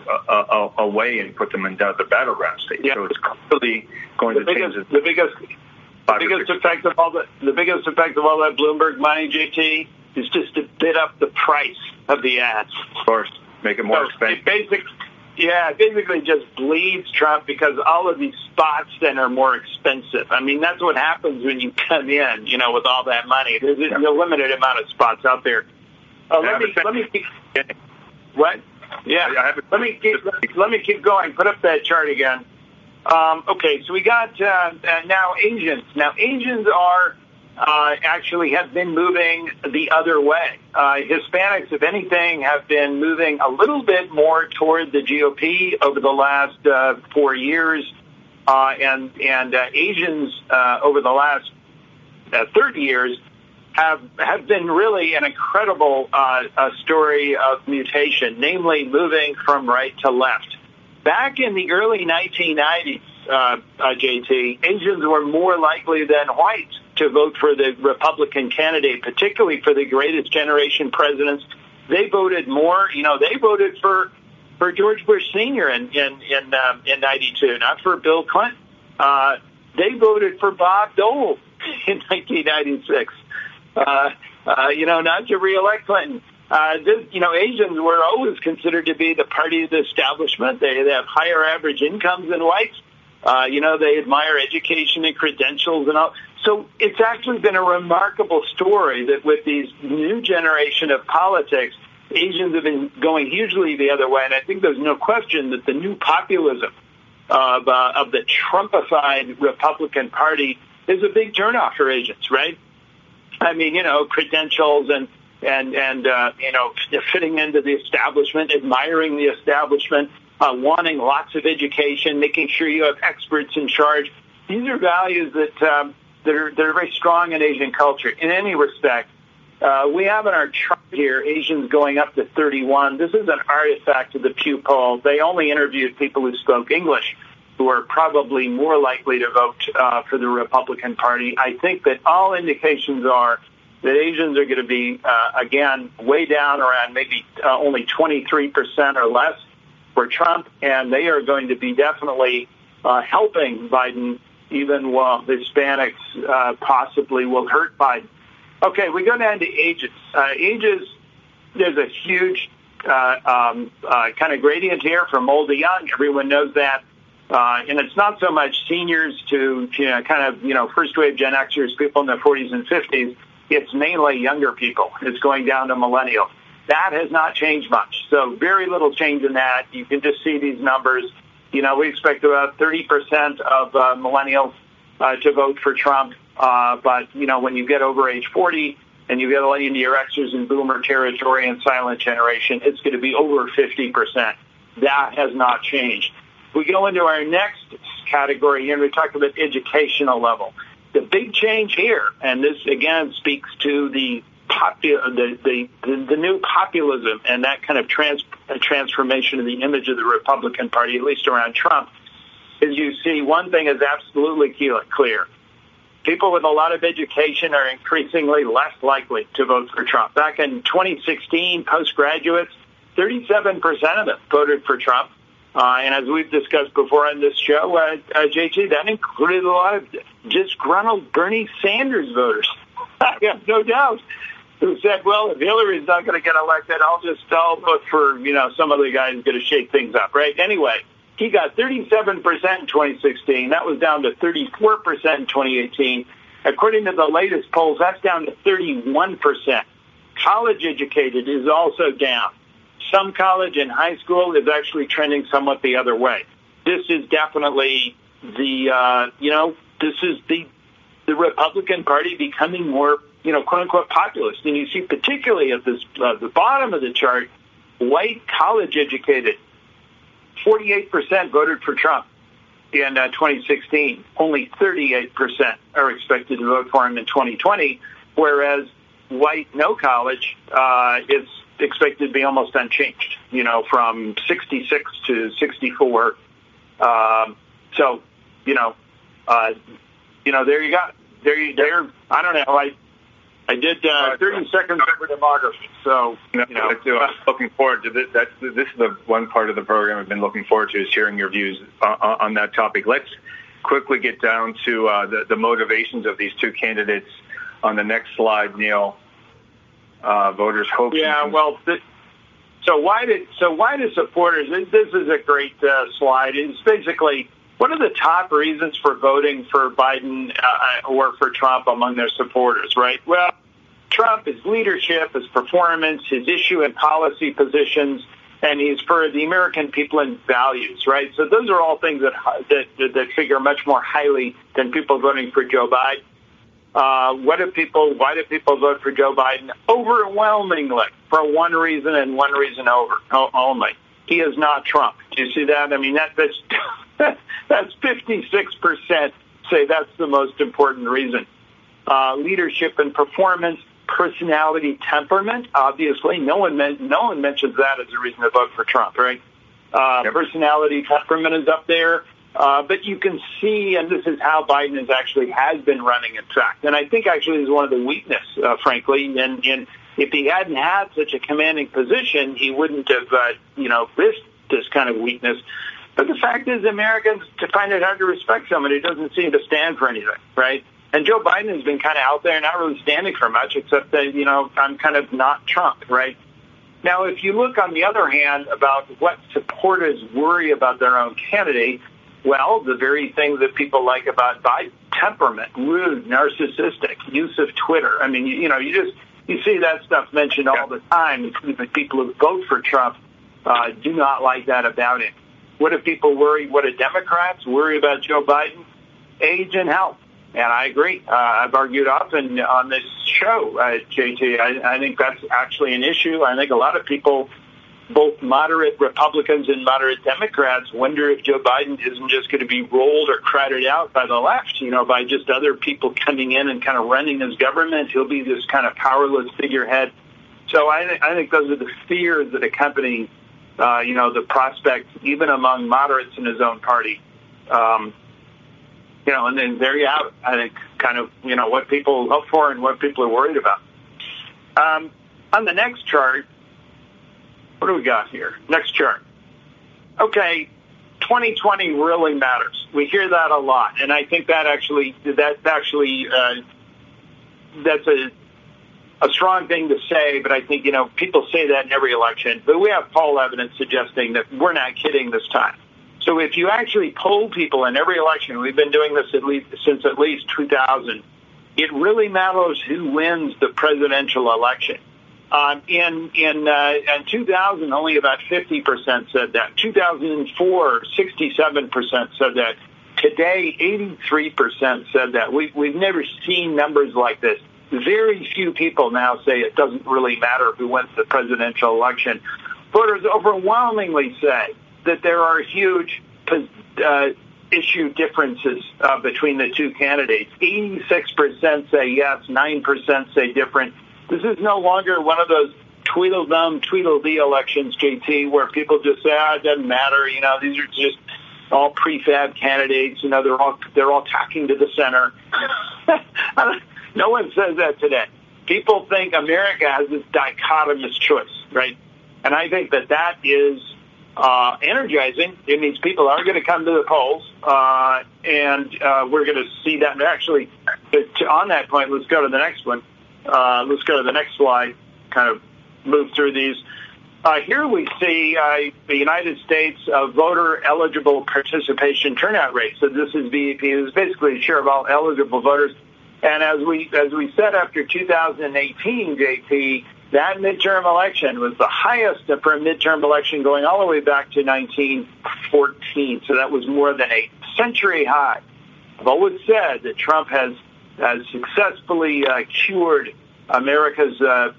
away and put them in the battleground state. Yeah. So it's clearly going to change the biggest effect of all that Bloomberg money, JT, is just to bid up the price of the ads. Of course, make it more expensive. It basically just bleeds Trump, because all of these spots then are more expensive. I mean, that's what happens when you come in, with all that money. There's a limited amount of spots out there. Let me keep. What? Yeah. Let me keep going. Put up that chart again. Okay, so we got now Asians. Now Asians are actually have been moving the other way. Hispanics, if anything, have been moving a little bit more toward the GOP over the last 4 years, and Asians over the last 30 years have been really an incredible story of mutation, namely moving from right to left. Back in the early 1990s, JT, Asians were more likely than whites to vote for the Republican candidate, particularly for the greatest generation presidents. They voted more. They voted for George Bush Sr. in 92, not for Bill Clinton. They voted for Bob Dole in 1996. Not to reelect Clinton. Asians were always considered to be the party of the establishment. They have higher average incomes than whites. They admire education and credentials and all. So it's actually been a remarkable story that with these new generation of politics, Asians have been going hugely the other way. And I think there's no question that the new populism of the Trumpified Republican Party is a big turnoff for Asians, right? I mean, credentials and fitting into the establishment, admiring the establishment, wanting lots of education, making sure you have experts in charge. These are values that are very strong in Asian culture. In any respect, we have in our chart here Asians going up to 31. This is an artifact of the Pew poll. They only interviewed people who spoke English, who are probably more likely to vote for the Republican Party. I think that all indications are that Asians are going to be, again, way down around maybe only 23% or less for Trump, and they are going to be definitely helping Biden, even while Hispanics possibly will hurt Biden. Okay, we go down to ages. There's a huge kind of gradient here from old to young. Everyone knows that. And it's not so much seniors to first wave Gen Xers, people in their 40s and 50s. It's mainly younger people. It's going down to millennials. That has not changed much. So very little change in that. You can just see these numbers. We expect about 30% of millennials to vote for Trump. But when you get over age 40 and you get into your Xers and boomer territory and silent generation, it's going to be over 50%. That has not changed. We go into our next category here, and we talk about educational level. The big change here, and this again speaks to the new populism and that kind of transformation of the image of the Republican Party, at least around Trump, is you see one thing is absolutely clear. People with a lot of education are increasingly less likely to vote for Trump. Back in 2016, postgraduates, 37% of them voted for Trump. And as we've discussed before on this show, JT, that included a lot of disgruntled Bernie Sanders voters. I have no doubt. who said, well, if Hillary's not going to get elected, I'll vote for, some other guy who's going to shake things up, right? Anyway, he got 37% in 2016. That was down to 34% in 2018. According to the latest polls, that's down to 31%. College educated is also down. Some college and high school is actually trending somewhat the other way. This is definitely the Republican Party becoming more, quote unquote, populist. And you see particularly at the bottom of the chart, white college educated, 48% voted for Trump in 2016. Only 38% are expected to vote for him in 2020, whereas white no college is expected to be almost unchanged, from 66 to 64. There you go. There. I don't know. I did 30 seconds over demography. So, I'm looking forward to this. This is the one part of the program I've been looking forward to, is hearing your views on that topic. Let's quickly get down to the motivations of these two candidates on the next slide, Neil. Voters' hopes. Yeah. Well. So why do supporters? This is a great slide. It's basically, what are the top reasons for voting for Biden or for Trump among their supporters, right? Well, Trump, his leadership, his performance, his issue and policy positions, and he's for the American people and values, right? So those are all things that figure much more highly than people voting for Joe Biden. Why do people vote for Joe Biden? Overwhelmingly for one reason and one reason only. He is not Trump. Do you see that? I mean, that's 56% say that's the most important reason. Leadership and performance, personality, temperament. Obviously, no one mentions that as a reason to vote for Trump, right? Personality, temperament is up there. But you can see, and this is how Biden has been running, in fact. And I think actually is one of the weakness, frankly. And if he hadn't had such a commanding position, he wouldn't have, risked this kind of weakness. But the fact is, Americans find it hard to respect someone who doesn't seem to stand for anything, right? And Joe Biden has been kind of out there, not really standing for much, except that, I'm kind of not Trump, right? Now, if you look, on the other hand, about what supporters worry about their own candidate, well, the very thing that people like about Biden: temperament, rude, narcissistic, use of Twitter. I mean, you see that stuff mentioned all the time. The people who vote for Trump do not like that about him. What do people worry? What do Democrats worry about Joe Biden? Age and health. And I agree. I've argued often on this show, JT. I think that's actually an issue. I think a lot of people, both moderate Republicans and moderate Democrats, wonder if Joe Biden isn't just going to be rolled or crowded out by the left, by just other people coming in and kind of running his government. He'll be this kind of powerless figurehead. So I think those are the fears that accompany, the prospect, even among moderates in his own party. And then there you have it. I think kind of, what people hope for and what people are worried about. On the next chart, what do we got here? Next chart. Okay, 2020 really matters. We hear that a lot, and I think that's a strong thing to say. But I think people say that in every election. But we have poll evidence suggesting that we're not kidding this time. So if you actually poll people in every election, we've been doing this since at least 2000. It really matters who wins the presidential election. In 2000, only about 50% said that. 2004, 67% said that. Today, 83% said that. We've never seen numbers like this. Very few people now say it doesn't really matter who wins the presidential election. Voters overwhelmingly say that there are huge issue differences between the two candidates. 86% say yes, 9% say different. This is no longer one of those Tweedledum, Tweedledee elections, JT, where people just say, it doesn't matter. These are just all prefab candidates. They're all tacking to the center. No one says that today. People think America has this dichotomous choice, right? And I think that is energizing. It means people are going to come to the polls, and we're going to see that. Actually, on that point, let's go to the next one. let's go to the next slide, kind of move through these. Here we see the United States voter-eligible participation turnout rate. So this is VEP. This is basically the share of all eligible voters. And as we said after 2018, JP, that midterm election was the highest for a midterm election going all the way back to 1914. So that was more than a century high. I've always said that Trump has successfully cured America's,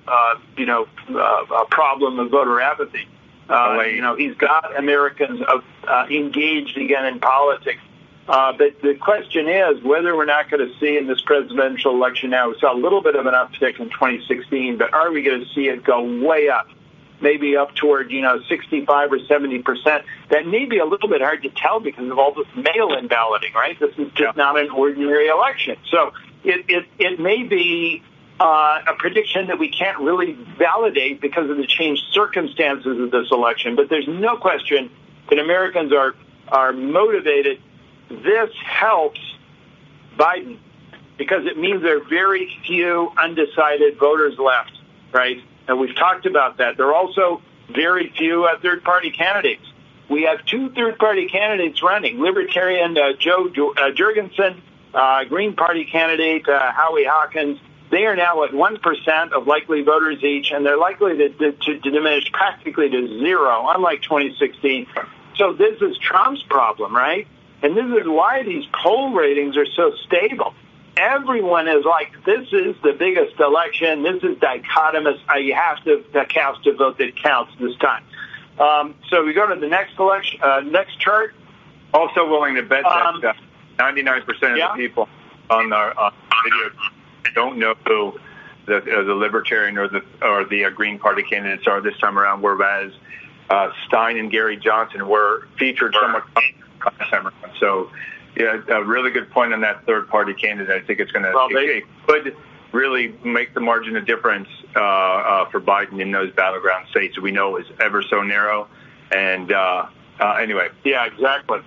problem of voter apathy. He's got Americans engaged again in politics. But the question is whether we're not going to see in this presidential election now, we saw a little bit of an uptick in 2016, but are we going to see it go way up, maybe up toward, 65 or 70%? That may be a little bit hard to tell because of all this mail-in balloting, right? This is just not an ordinary election. So it may be a prediction that we can't really validate because of the changed circumstances of this election. But there's no question that Americans are motivated. This helps Biden because it means there are very few undecided voters left, right? And we've talked about that. There are also very few third-party candidates. We have 2 third-party candidates running, Libertarian Joe Jorgensen, Green Party candidate Howie Hawkins. They are now at 1% of likely voters each, and they're likely to diminish practically to zero, unlike 2016. So this is Trump's problem, right? And this is why these poll ratings are so stable. Everyone is like, this is the biggest election. This is dichotomous. You have to cast a vote that counts this time. So we go to the next election, next chart. Also willing to bet that 99% of the people on our video don't know who the Libertarian or the Green Party candidates are this time around, whereas Stein and Gary Johnson were featured somewhat last time around. So, a really good point on that third-party candidate. I think it's going to it could really make the margin of difference for Biden in those battleground states that we know is ever so narrow. And anyway, yeah, exactly.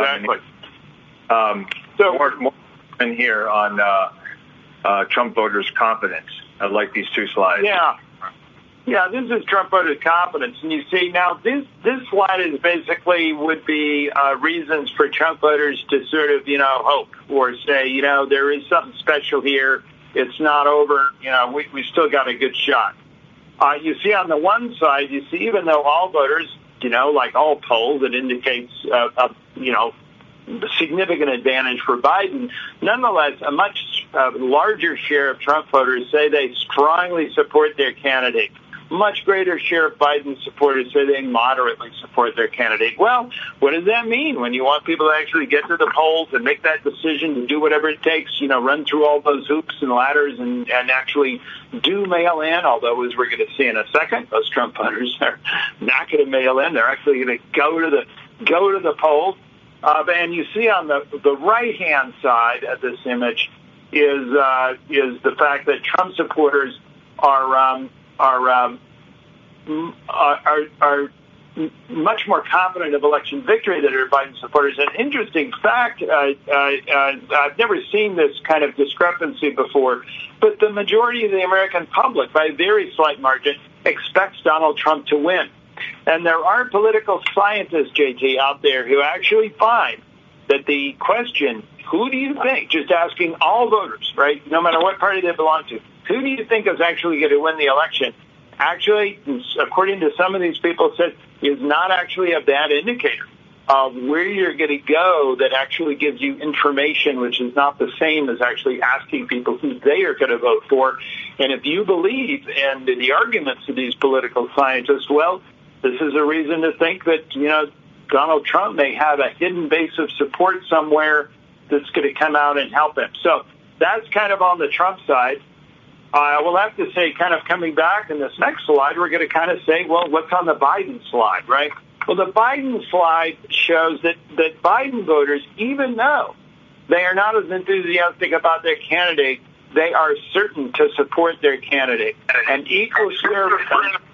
So more in here on Trump voters' confidence. I like these 2 slides. Yeah, this is Trump voters' confidence. And you see now this slide is basically would be reasons for Trump voters to sort of, hope or say, there is something special here. It's not over. We still got a good shot. You see on the one side, you see even though all voters, like all polls, it indicates, significant advantage for Biden. Nonetheless, a much larger share of Trump voters say they strongly support their candidate. Much greater share of Biden supporters say they moderately support their candidate. Well, what does that mean when you want people to actually get to the polls and make that decision to do whatever it takes, run through all those hoops and ladders and actually do mail in, although as we're going to see in a second, those Trump voters are not going to mail in. They're actually going to go to the polls. And you see on the right-hand side of this image is the fact that Trump supporters are much more confident of election victory than are Biden supporters. An interesting fact, I've never seen this kind of discrepancy before, but the majority of the American public, by a very slight margin, expects Donald Trump to win. And there are political scientists, JT, out there who actually find that the question, who do you think, just asking all voters, right, no matter what party they belong to, who do you think is actually going to win the election, actually, according to some of these people, said is not actually a bad indicator of where you're going to go that actually gives you information which is not the same as actually asking people who they are going to vote for. And if you believe in the arguments of these political scientists, well, this is a reason to think that, Donald Trump may have a hidden base of support somewhere that's going to come out and help him. So that's kind of on the Trump side. We'll have to say, kind of coming back in this next slide, we're going to kind of say, well, what's on the Biden slide, right? Well, the Biden slide shows that Biden voters, even though they are not as enthusiastic about their candidate, they are certain to support their candidate. And equal share of...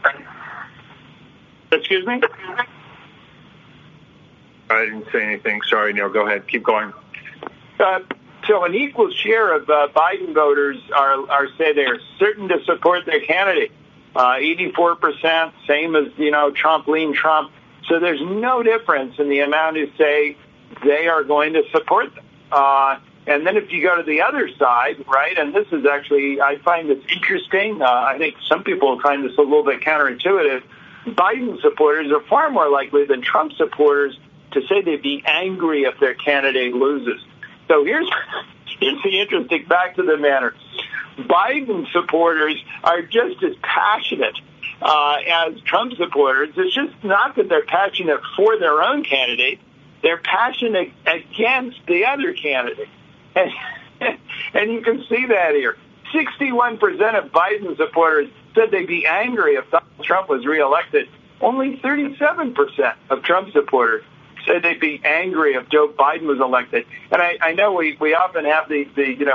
Excuse me? I didn't say anything. Sorry, Neil. Go ahead. Keep going. So an equal share of Biden voters are say they're certain to support their candidate. 84%, same as, Trump, lean Trump. So there's no difference in the amount who say they are going to support them. And then if you go to the other side, right, and this is actually, I find this interesting. I think some people find this a little bit counterintuitive. Biden supporters are far more likely than Trump supporters to say they'd be angry if their candidate loses. So here's the interesting fact of the matter. Biden supporters are just as passionate as Trump supporters. It's just not that they're passionate for their own candidate. They're passionate against the other candidate. And you can see that here. 61% of Biden supporters said they'd be angry if Donald Trump was reelected. Only 37% of Trump supporters said they'd be angry if Joe Biden was elected. And I know we often have the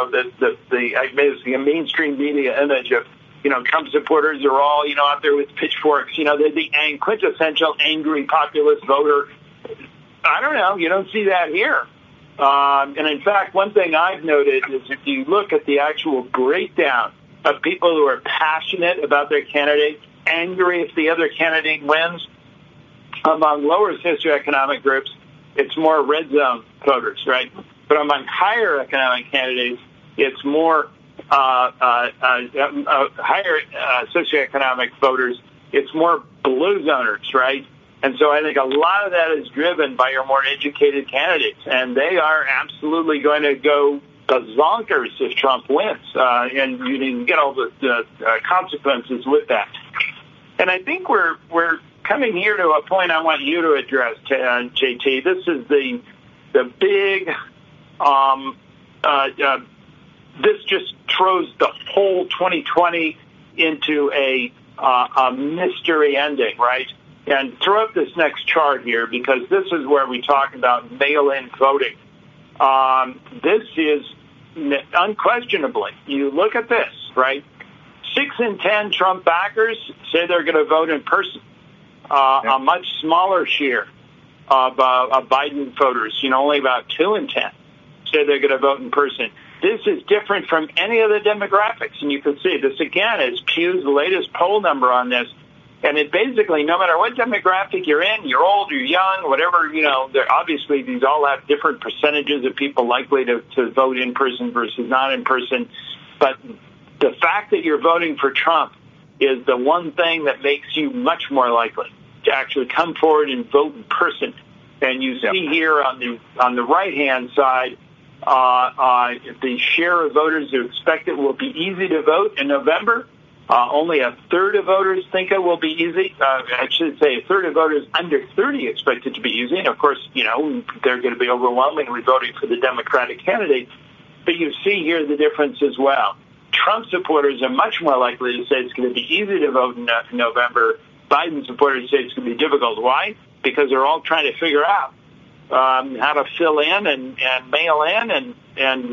mainstream media image of, Trump supporters are all, out there with pitchforks. They're the quintessential angry populist voter. I don't know. You don't see that here. And in fact, one thing I've noted is if you look at the actual breakdown of people who are passionate about their candidate, angry if the other candidate wins, among lower socioeconomic groups, it's more red zone voters, right? But among higher economic candidates, it's more higher socioeconomic voters, it's more blue zoners, right? And so I think a lot of that is driven by your more educated candidates, and they are absolutely going to go bazonkers if Trump wins, and you can get all the consequences with that. And I think we're coming here to a point I want you to address, JT. This is the big. This just throws the whole 2020 into a mystery ending, right? And throw up this next chart here, because this is where we talk about mail-in voting. This is unquestionably, you look at this, right? 6 in 10 Trump backers say they're going to vote in person. A much smaller share of Biden voters, only about 2 in 10 say they're going to vote in person. This is different from any of the demographics, and you can see this again is Pew's latest poll number on this. And it basically, no matter what demographic you're in, you're old, you're young, whatever, obviously these all have different percentages of people likely to vote in person versus not in person. But the fact that you're voting for Trump is the one thing that makes you much more likely to actually come forward and vote in person. And you see here on the right-hand side, the share of voters who expect it will be easy to vote in November. Only a third of voters think it will be easy. I should say a third of voters under 30 expect it to be easy. And, of course, they're going to be overwhelmingly voting for the Democratic candidate. But you see here the difference as well. Trump supporters are much more likely to say it's going to be easy to vote in November. Biden supporters say it's going to be difficult. Why? Because they're all trying to figure out how to fill in and mail in and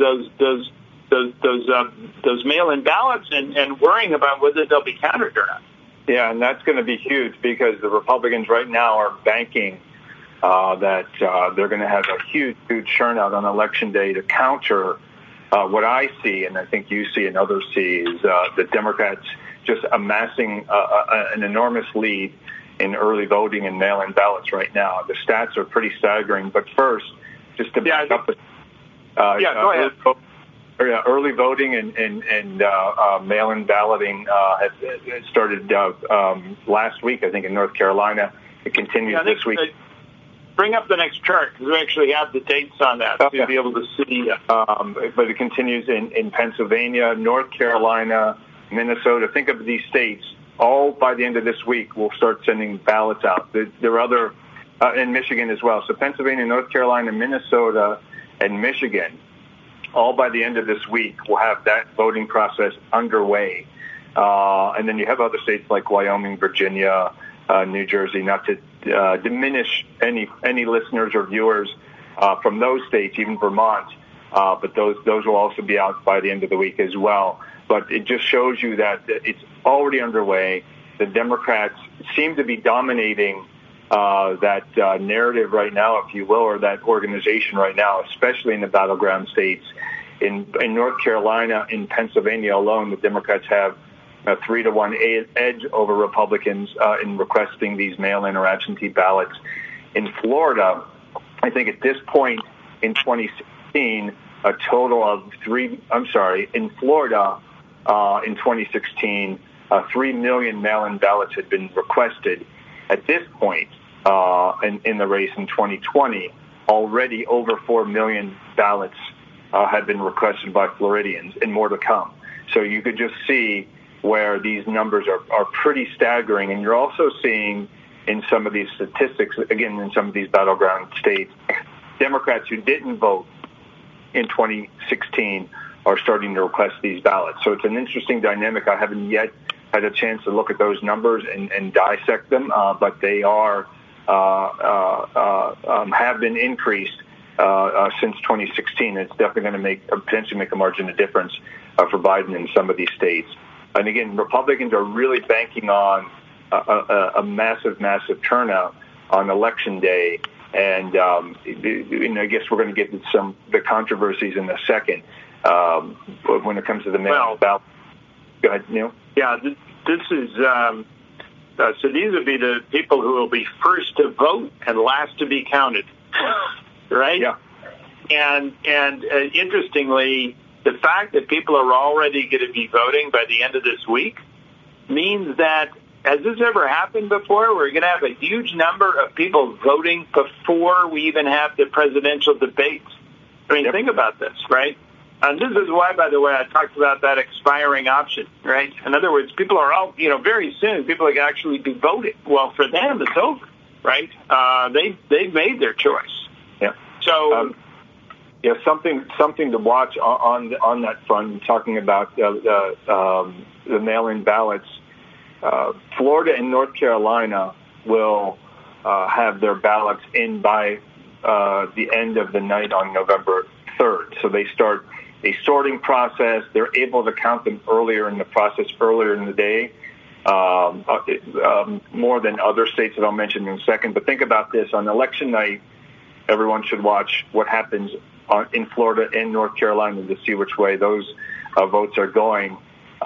those mail-in ballots and worrying about whether they'll be counted or not. Yeah, and that's going to be huge because the Republicans right now are banking that they're going to have a huge turnout on Election Day to counter what I see, and I think you see and others see, is the Democrats just amassing an enormous lead in early voting and mail-in ballots right now. The stats are pretty staggering. But first, just to back up, go ahead. Early voting and mail-in balloting has started last week, I think, in North Carolina. It continues this week. Bring up the next chart, because we actually have the dates on that to be able to see. But it continues in Pennsylvania, North Carolina, Minnesota. Think of these states. All by the end of this week, we'll start sending ballots out. There are other, in Michigan as well. So Pennsylvania, North Carolina, Minnesota, and Michigan, all by the end of this week, we'll have that voting process underway. And then you have other states like Wyoming, Virginia, New Jersey, not to diminish any listeners or viewers from those states, even Vermont. But those will also be out by the end of the week as well. But it just shows you that it's already underway. The Democrats seem to be dominating that narrative right now, if you will, or that organization right now, especially in the battleground states. In North Carolina, in Pennsylvania alone, the Democrats have a 3-to-1 edge over Republicans in requesting these mail-in or absentee ballots. In Florida, I think at this point in 2016, a total of in Florida in 2016, 3 million mail-in ballots had been requested. At this point in the race in 2020, already over 4 million ballots had been requested by Floridians, and more to come. So you could just see where these numbers are pretty staggering. And you're also seeing in some of these statistics, again, in some of these battleground states, Democrats who didn't vote in 2016 are starting to request these ballots. So it's an interesting dynamic. I haven't yet had a chance to look at those numbers and dissect them, but they are have been increased since 2016. It's definitely going to potentially make a margin of difference for Biden in some of these states. And again, Republicans are really banking on a massive turnout on Election Day. And I guess we're going to get to the controversies in a second when it comes to the mail ballot. Go ahead, Neil. Yeah, this is so these would be the people who will be first to vote and last to be counted, right? Yeah. And interestingly, the fact that people are already going to be voting by the end of this week means that, has this ever happened before? We're going to have a huge number of people voting before we even have the presidential debates. I mean, think about this, right? And this is why, by the way, I talked about that expiring option, right? In other words, people are all, very soon, people are actually be voting. Well, for them, it's over, right? They've made their choice. Yeah. So, something to watch on that front. Talking about the mail-in ballots, Florida and North Carolina will have their ballots in by the end of the night on November 3rd. So they start a sorting process. They're able to count them earlier in the process, earlier in the day, more than other states that I'll mention in a second. But think about this. On election night, everyone should watch what happens in Florida and North Carolina to see which way those votes are going.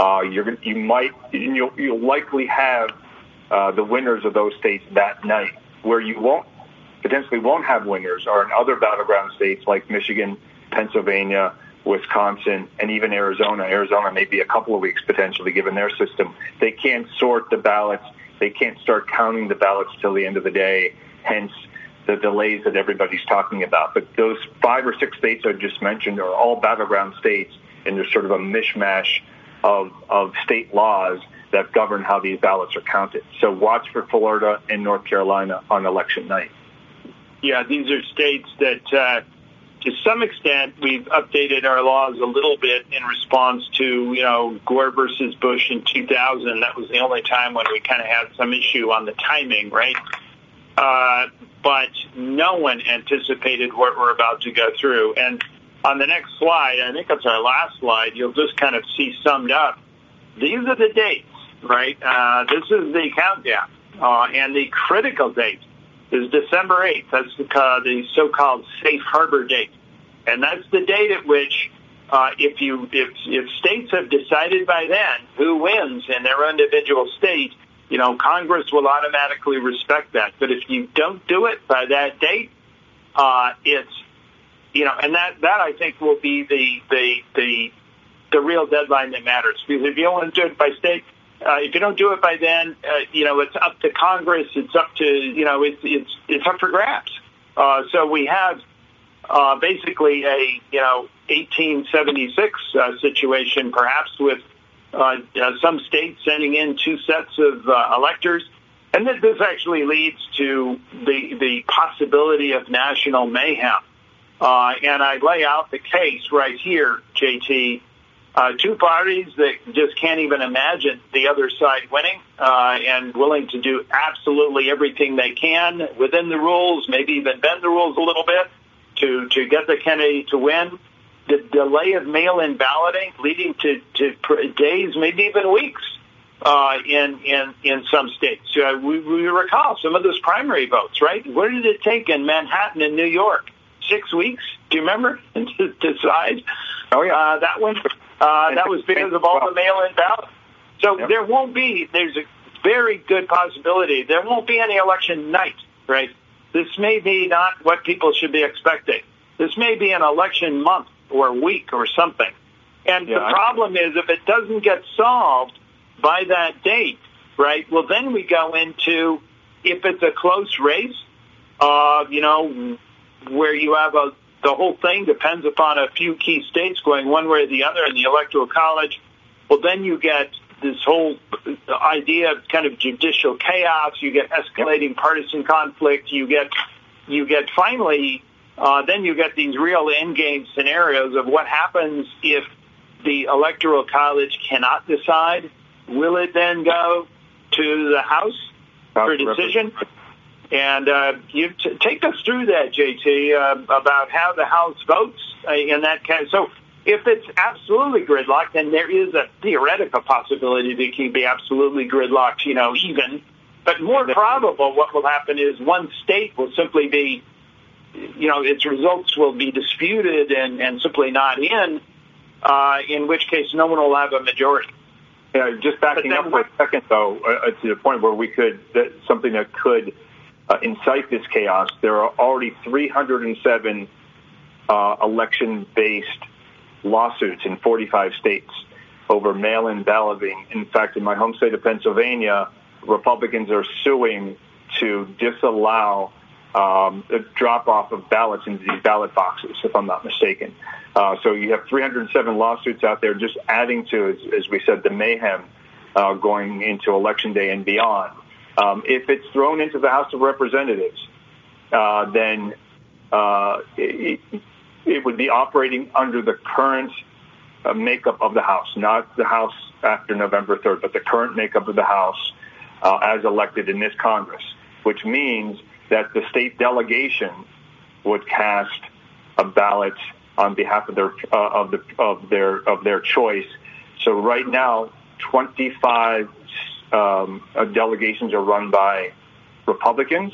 You'll likely have the winners of those states that night. Where you potentially won't have winners are in other battleground states like Michigan, Pennsylvania, Wisconsin, and even Arizona. Arizona may be a couple of weeks potentially, given their system. They can't sort the ballots. They can't start counting the ballots till the end of the day, hence the delays that everybody's talking about. But those 5 or 6 states I just mentioned are all battleground states, and there's sort of a mishmash of state laws that govern how these ballots are counted. So watch for Florida and North Carolina on election night. Yeah, these are states that, to some extent, we've updated our laws a little bit in response to, Gore versus Bush in 2000. That was the only time when we kind of had some issue on the timing, right? But no one anticipated what we're about to go through. And on the next slide, I think it's our last slide, you'll just kind of see summed up. These are the dates, right? This is the countdown. And the critical date is December 8th. That's the so-called safe harbor date. And that's the date at which, if states have decided by then who wins in their individual state, Congress will automatically respect that. But if you don't do it by that date, it's, and that I think will be the real deadline that matters. Because if you don't do it by state, if you don't do it by then, it's up to Congress. It's up to, it's up for grabs. So we have basically a 1876 situation, perhaps, with some states sending in 2 sets of electors. And this actually leads to the possibility of national mayhem. And I lay out the case right here, JT. 2 parties that just can't even imagine the other side winning, and willing to do absolutely everything they can within the rules, maybe even bend the rules a little bit to get the candidate to win. The delay of mail-in balloting leading to days, maybe even weeks, in some states. We recall some of those primary votes, right? What did it take in Manhattan and New York? 6 weeks? Do you remember? To decide Oh yeah, that went. That was because of all the mail-in ballots. So there won't be. There's a very good possibility there won't be any election night. Right. This may be not what people should be expecting. This may be an election month or week or something. And the problem is, if it doesn't get solved by that date, right? Well, then we go into, if it's a close race, where you have the whole thing depends upon a few key states going one way or the other in the Electoral College. Well, then you get this whole idea of kind of judicial chaos. You get escalating partisan conflict. You get finally, then you get these real endgame scenarios of what happens if the Electoral College cannot decide. Will it then go to the House for decision? And you take us through that, JT, about how the House votes in that case. So if it's absolutely gridlocked, then there is a theoretical possibility that it can be absolutely gridlocked, even. But more probable, what will happen is one state will simply be, its results will be disputed and simply not in which case no one will have a majority. Just backing up for a second, though, to the point where something that could incite this chaos, there are already 307 election-based lawsuits in 45 states over mail-in balloting. In fact, in my home state of Pennsylvania, Republicans are suing to disallow the drop-off of ballots into these ballot boxes, if I'm not mistaken. So you have 307 lawsuits out there, just adding to, as we said, the mayhem going into Election Day and beyond. If it's thrown into the House of Representatives, then it would be operating under the current makeup of the House, not the House after November 3rd, but the current makeup of the House as elected in this Congress, which means that the state delegation would cast a ballot on behalf of their choice. So right now, 25 delegations are run by Republicans,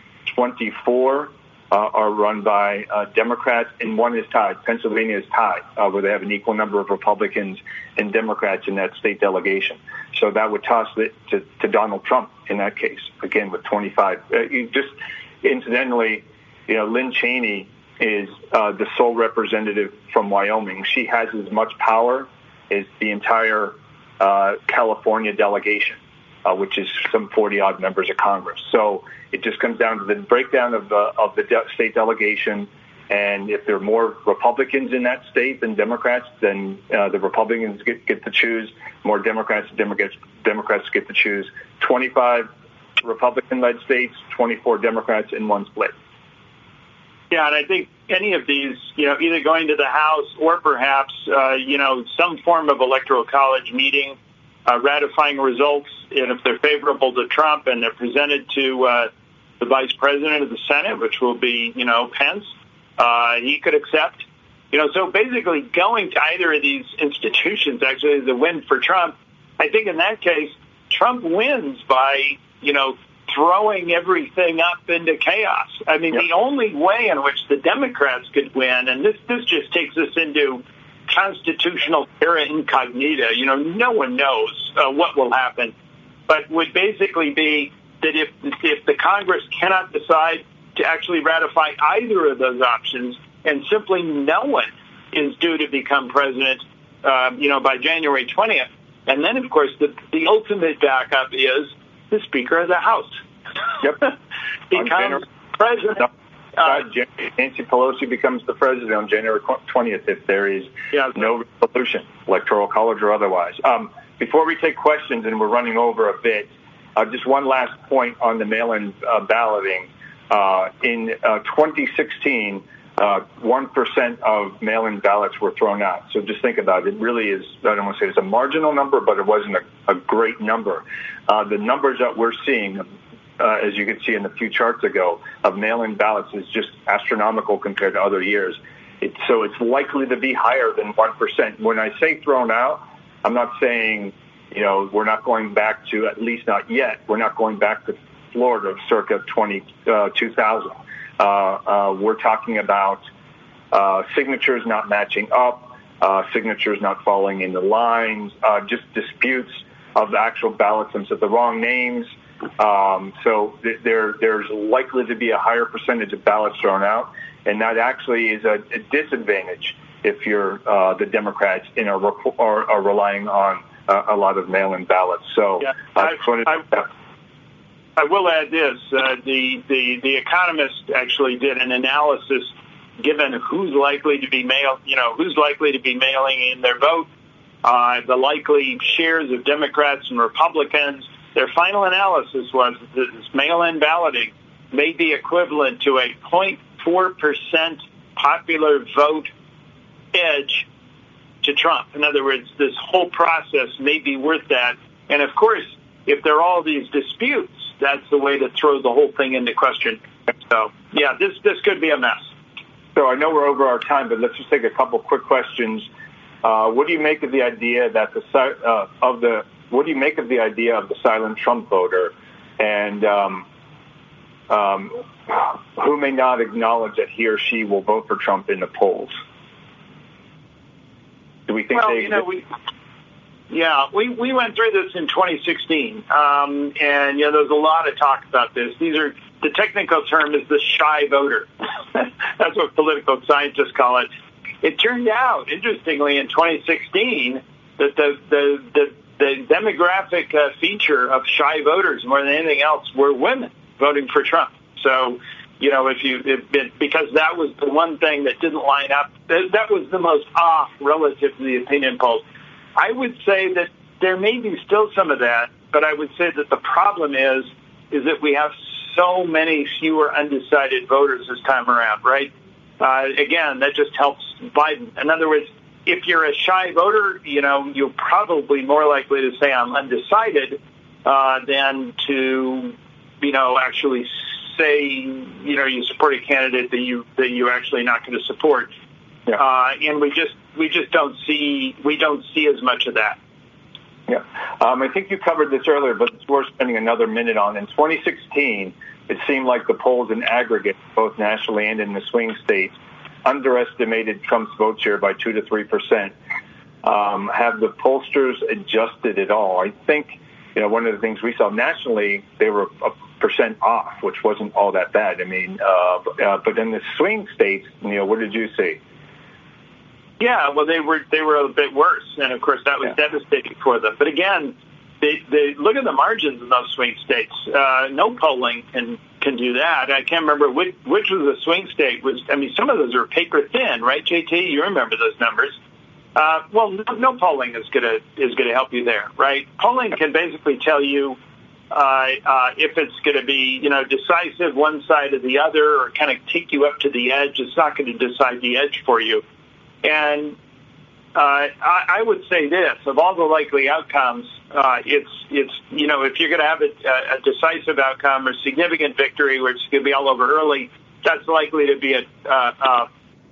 24 are run by Democrats, and one is tied. Pennsylvania is tied, where they have an equal number of Republicans and Democrats in that state delegation. So that would toss it to Donald Trump in that case, again with 25. Just incidentally, Lynn Cheney is the sole representative from Wyoming. She has as much power as the entire California delegation, which is some 40-odd members of Congress. So it just comes down to the breakdown of the state delegation, and if there are more Republicans in that state than Democrats, then the Republicans get to choose. More Democrats get to choose. 25 Republican-led states, 24 Democrats, and one split. Yeah, and I think any of these, either going to the House or perhaps, some form of Electoral College meeting, ratifying results, and if they're favorable to Trump and they're presented to the Vice President of the Senate, which will be, Pence, he could accept. So basically going to either of these institutions actually is a win for Trump. I think in that case, Trump wins by, throwing everything up into chaos. I mean, The only way in which the Democrats could win, and this just takes us into constitutional terra incognita, no one knows what will happen, but would basically be that if the Congress cannot decide to actually ratify either of those options, and simply no one is due to become president, by January 20th, and then, of course, the ultimate backup is the Speaker of the House. Becomes president. Nancy Pelosi becomes the president on January 20th if there is no resolution, Electoral College or otherwise. Before we take questions, and we're running over a bit, just one last point on the mail-in balloting. In 2016, 1% of mail-in ballots were thrown out. So just think about it. It really is, I don't want to say it's a marginal number, but it wasn't a great number. The numbers that we're seeing, as you can see in the few charts ago, of mail-in ballots is just astronomical compared to other years. So it's likely to be higher than 1%. When I say thrown out, I'm not saying, we're not going back to, at least not yet, we're not going back to Florida of circa 2000. We're talking about signatures not matching up, signatures not falling in the lines, just disputes of the actual ballots and the wrong names. So there's likely to be a higher percentage of ballots thrown out, and that actually is a disadvantage if you're the Democrats are relying on a lot of mail-in ballots. So I will add this: the Economist actually did an analysis, given who's likely to be mailing in their vote, the likely shares of Democrats and Republicans. Their final analysis was that this mail-in balloting may be equivalent to a 0.4% popular vote edge to Trump. In other words, this whole process may be worth that. And of course, if there are all these disputes, that's the way to throw the whole thing into question. So, yeah, this could be a mess. So I know we're over our time, but let's just take a couple quick questions. What do you make of the idea that what do you make of the idea of the silent Trump voter, and who may not acknowledge that he or she will vote for Trump in the polls? Do we think they exist? We went through this in 2016, and there's a lot of talk about this. The technical term is the shy voter. That's what political scientists call it. It turned out, interestingly, in 2016, that the demographic feature of shy voters, more than anything else, were women voting for Trump. So, because that was the one thing that didn't line up, that was the most off relative to the opinion polls. I would say that there may be still some of that, but I would say that the problem is that we have so many fewer undecided voters this time around, right? Again, that just helps Biden. In other words, if you're a shy voter, you're probably more likely to say I'm undecided than to, actually say, you support a candidate that you're actually not going to support. Yeah. And we just don't see as much of that. Yeah, I think you covered this earlier, but it's worth spending another minute on. In 2016, it seemed like the polls in aggregate, both nationally and in the swing states, underestimated Trump's vote share by 2 to 3%. Have the pollsters adjusted at all? I think, one of the things we saw nationally, they were a % off, which wasn't all that bad. I mean, but in the swing states, Neil, what did you see? Yeah, well, they were a bit worse, and of course that was devastating for them. But again, they look at the margins in those swing states. No polling can do that. I can't remember which was the swing state. Some of those are paper thin, right, JT? You remember those numbers? Well, no polling is gonna help you there, right? Polling can basically tell you if it's going to be decisive one side or the other, or kind of take you up to the edge. It's not going to decide the edge for you. And I would say this: of all the likely outcomes, it's if you're going to have a decisive outcome or significant victory, where it's going to be all over early, that's likely to be a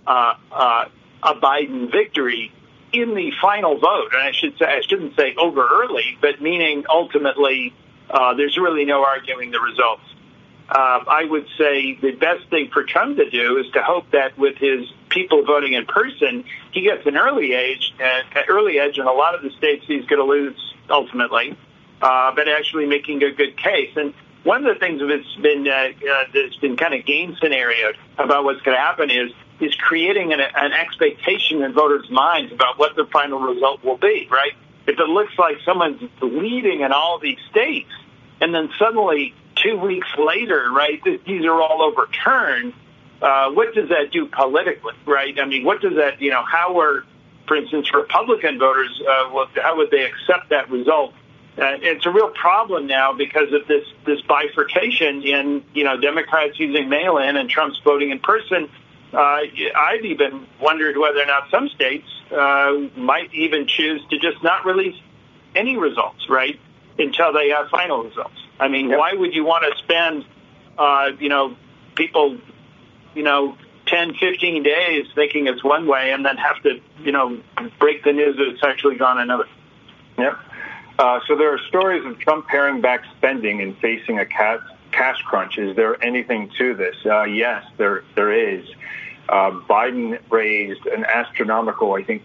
Biden victory in the final vote. And I shouldn't say over early, but meaning ultimately there's really no arguing the results. I would say the best thing for Trump to do is to hope that with his people voting in person, he gets an early edge in a lot of the states he's going to lose ultimately, but actually making a good case. And one of the things that's been kind of game scenario about what's going to happen is creating an expectation in voters' minds about what the final result will be, right? If it looks like someone's leading in all these states, and then suddenly 2 weeks later, right, these are all overturned, what does that do politically, right? I mean, what does that, how are, for instance, Republican voters, how would they accept that result? It's a real problem now because of this bifurcation in, Democrats using mail-in and Trump's voting in person. I've even wondered whether or not some states might even choose to just not release any results, right, until they have final results. I mean, why would you want to spend, people, 10, 15 days thinking it's one way and then have to, break the news that it's actually gone another? Yep. So there are stories of Trump paring back spending and facing a cash crunch. Is there anything to this? Yes, there is. Biden raised an astronomical, I think,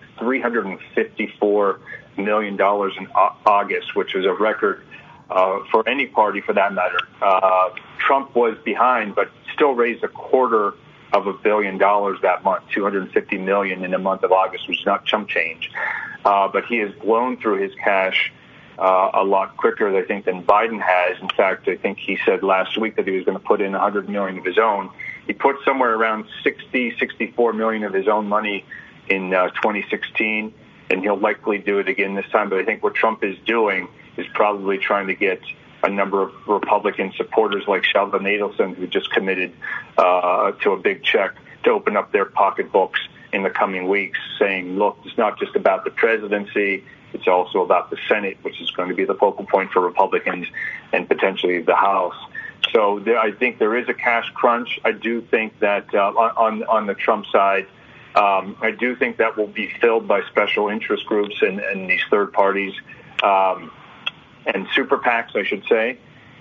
$354 million in August, which was a record for any party for that matter. Trump was behind, but still raised $250 million that month, $250 million in the month of August, which is not chump change. But he has blown through his cash a lot quicker, I think, than Biden has. In fact, I think he said last week that he was going to put in $100 million of his own. He put somewhere around $64 million of his own money in 2016, and he'll likely do it again this time. But I think what Trump is doing is probably trying to get a number of Republican supporters like Sheldon Adelson, who just committed to a big check to open up their pocketbooks in the coming weeks, saying, look, it's not just about the presidency, it's also about the Senate, which is going to be the focal point for Republicans and potentially the House. So I think there is a cash crunch. I do think that on the Trump side, I do think that will be filled by special interest groups and these third parties and super PACs, I should say.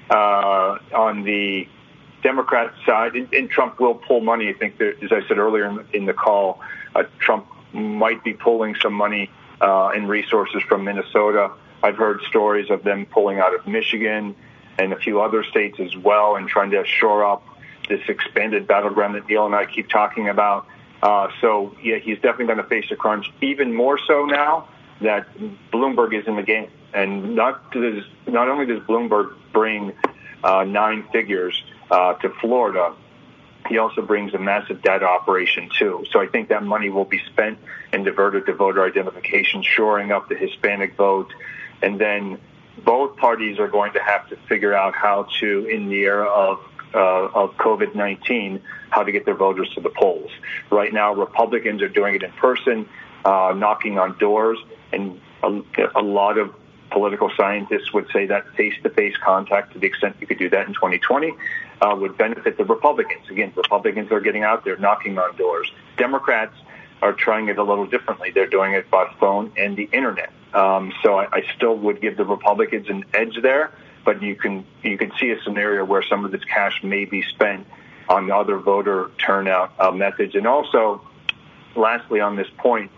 On the Democrat side, and Trump will pull money. I think that, as I said earlier in the call, Trump might be pulling some money and resources from Minnesota. I've heard stories of them pulling out of Michigan and a few other states as well, and trying to shore up this expanded battleground that Neil and I keep talking about. So, yeah, he's definitely going to face a crunch, even more so now that Bloomberg is in the game. And not only does Bloomberg bring 9 figures to Florida, he also brings a massive data operation, too. So I think that money will be spent and diverted to voter identification, shoring up the Hispanic vote, and then both parties are going to have to figure out how to, in the era of COVID-19, how to get their voters to the polls. Right now, Republicans are doing it in person, knocking on doors, and a lot of political scientists would say that face-to-face contact, to the extent you could do that in 2020, would benefit the Republicans. Again, Republicans are getting out there, knocking on doors. Democrats are trying it a little differently. They're doing it by phone and the internet. So I still would give the Republicans an edge there, but you can see a scenario where some of this cash may be spent on other voter turnout methods. And also, lastly on this point,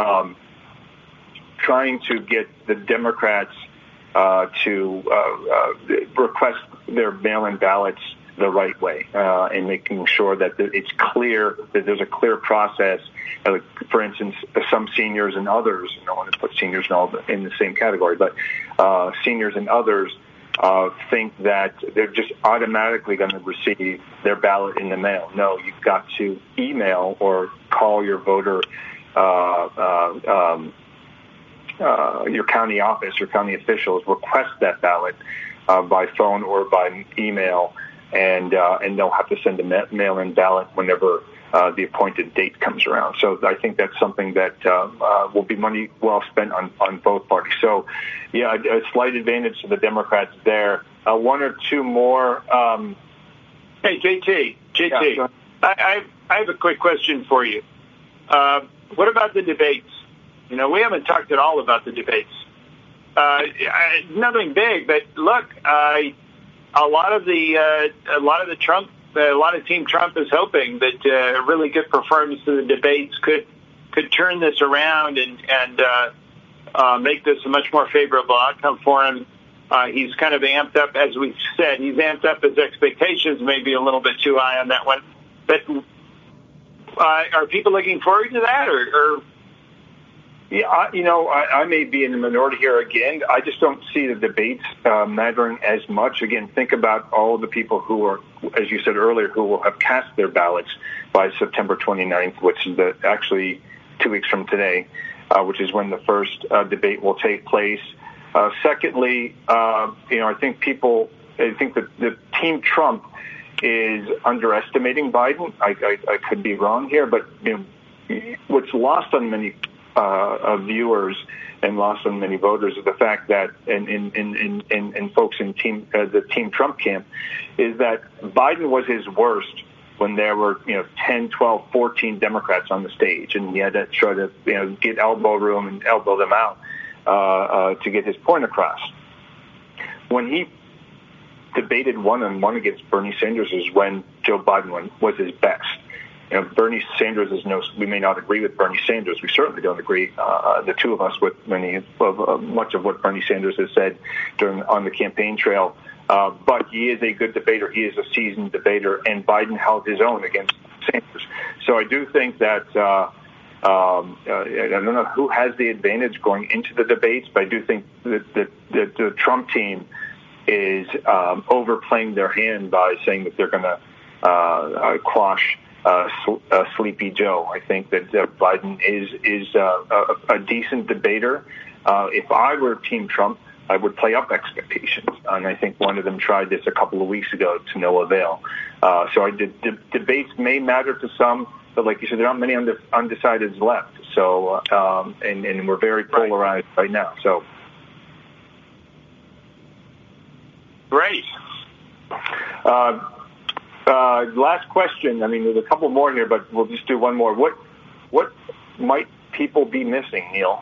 trying to get the Democrats to request their mail-in ballots the right way, and making sure that it's clear, that there's a clear process. For instance, some seniors and others, I don't want to put seniors in the same category, but seniors and others think that they're just automatically going to receive their ballot in the mail. No, you've got to email or call your voter, your county office, your county officials, request that ballot by phone or by email, and they'll have to send a mail-in ballot whenever the appointed date comes around. So I think that's something that will be money well spent on both parties. So, yeah, a slight advantage to the Democrats there. One or two more. Hey, JT, Yeah, I have a quick question for you. What about the debates? You know, we haven't talked at all about the debates. Nothing big, but look, a lot of Team Trump is hoping that a really good performance in the debates could turn this around and make this a much more favorable outcome for him. He's kind of amped up, as we said. He's amped up his expectations, maybe a little bit too high on that one. But are people looking forward to that, or? Yeah, I may be in the minority here again. I just don't see the debates mattering as much. Again, think about all the people who are, as you said earlier, who will have cast their ballots by September 29th, which is actually 2 weeks from today, which is when the first debate will take place. Secondly, I think that the Team Trump is underestimating Biden. I could be wrong here, but what's lost on many viewers and lost on many voters is the fact that, and folks in the Team Trump camp, is that Biden was his worst when there were 10, 12, 14 Democrats on the stage, and he had to try to get elbow room and elbow them out to get his point across. When he debated one-on-one against Bernie Sanders is when Joe Biden was his best. Bernie Sanders we may not agree with Bernie Sanders. We certainly don't agree, the two of us, with much of what Bernie Sanders has said on the campaign trail. But he is a good debater. He is a seasoned debater, and Biden held his own against Sanders. So I do think that I don't know who has the advantage going into the debates, but I do think that the Trump team is overplaying their hand by saying that they're going to quash Sleepy Joe. I think that Biden is a decent debater. If I were Team Trump, I would play up expectations, and I think one of them tried this a couple of weeks ago to no avail. So debates may matter to some, but like you said, there aren't many undecideds left. So and we're very polarized right now. So great. Last question. I mean, there's a couple more here, but we'll just do one more. What might people be missing, Neil?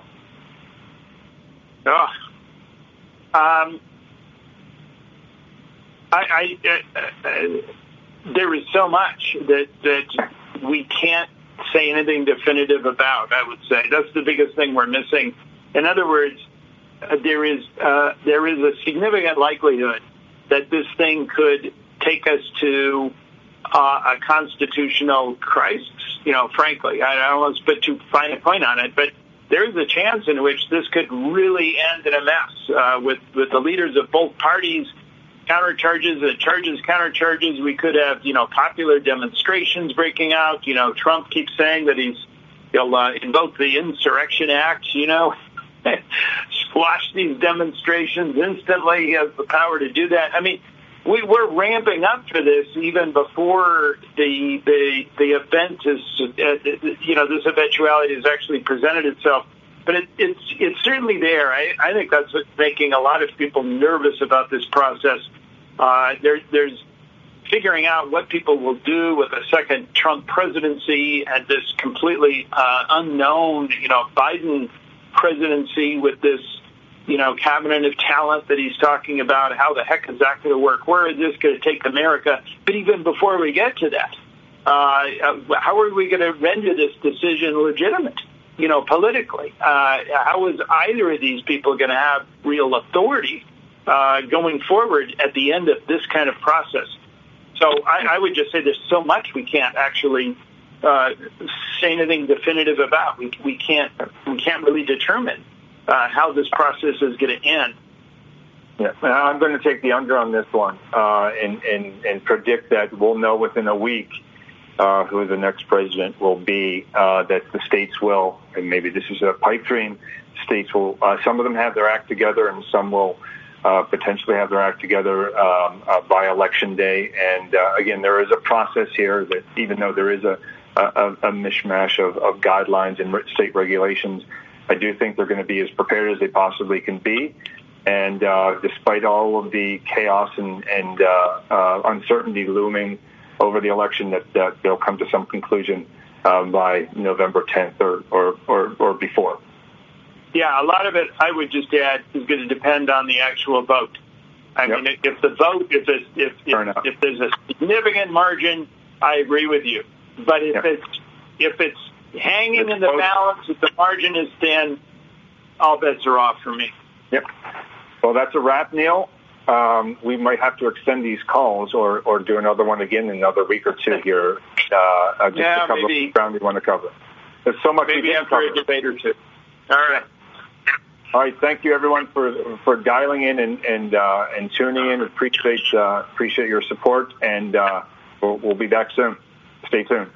There is so much that we can't say anything definitive about. I would say that's the biggest thing we're missing. In other words, there is a significant likelihood that this thing could take us to a constitutional crisis. Frankly, I don't want to put too fine a point on it, but there is a chance in which this could really end in a mess with the leaders of both parties, countercharges. We could have, popular demonstrations breaking out. Trump keeps saying that he'll invoke the Insurrection Act, squash these demonstrations instantly. He has the power to do that. I mean, we're ramping up for this even before the event is, this eventuality has actually presented itself. But it's certainly there. I think that's what's making a lot of people nervous about this process. There's figuring out what people will do with a second Trump presidency and this completely unknown, Biden presidency with this, cabinet of talent that he's talking about. How the heck is that going to work? Where is this going to take America? But even before we get to that, how are we going to render this decision legitimate, politically? How is either of these people going to have real authority going forward at the end of this kind of process? So I would just say there's so much we can't actually say anything definitive about. We can't really determine how this process is going to end. Yeah, I'm going to take the under on this one and predict that we'll know within a week who the next president will be. That the states will, and maybe this is a pipe dream, states will. Some of them have their act together, and some will potentially have their act together by Election Day. And again, there is a process here that, even though there is a mishmash of guidelines and state regulations, I do think they're going to be as prepared as they possibly can be. And despite all of the chaos and uncertainty looming over the election, that they'll come to some conclusion by November 10th or before. Yeah, a lot of it, I would just add, is going to depend on the actual vote. I mean, if the vote, if there's a significant margin, I agree with you. But if it's hanging in the balance, if the margin is thin, all bets are off for me. Yep. Well, that's a wrap, Neil. We might have to extend these calls or do another one again in another week or two here. Just to cover the ground we want to cover. There's so much. Maybe after a debate or two. All right. All right. Thank you, everyone, for dialing in and tuning in. Appreciate your support, and we'll be back soon. Stay tuned.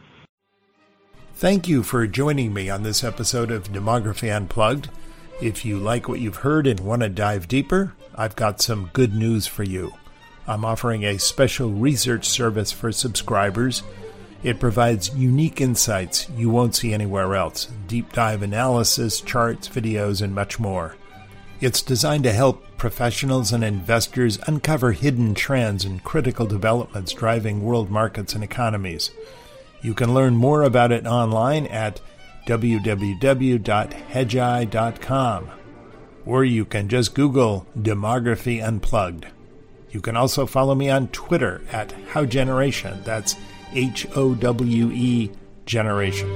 Thank you for joining me on this episode of Demography Unplugged. If you like what you've heard and want to dive deeper, I've got some good news for you. I'm offering a special research service for subscribers. It provides unique insights you won't see anywhere else, deep dive analysis, charts, videos, and much more. It's designed to help professionals and investors uncover hidden trends and critical developments driving world markets and economies. You can learn more about it online at www.hedgeye.com, or you can just Google Demography Unplugged. You can also follow me on Twitter at HowGeneration. That's HOWEGENERATION. generation.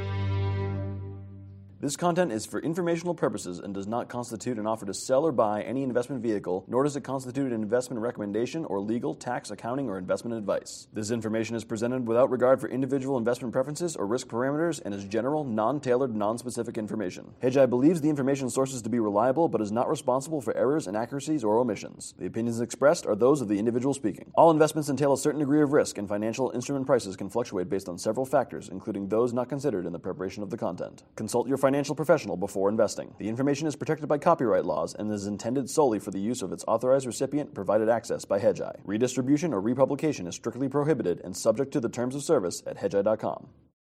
This content is for informational purposes and does not constitute an offer to sell or buy any investment vehicle, nor does it constitute an investment recommendation or legal, tax, accounting, or investment advice. This information is presented without regard for individual investment preferences or risk parameters and is general, non-tailored, non-specific information. Hedgeye believes the information sources to be reliable but is not responsible for errors, inaccuracies, or omissions. The opinions expressed are those of the individual speaking. All investments entail a certain degree of risk, and financial instrument prices can fluctuate based on several factors, including those not considered in the preparation of the content. Consult your financial professional before investing. The information is protected by copyright laws and is intended solely for the use of its authorized recipient provided access by Hedgeye. Redistribution or republication is strictly prohibited and subject to the terms of service at hedgeye.com.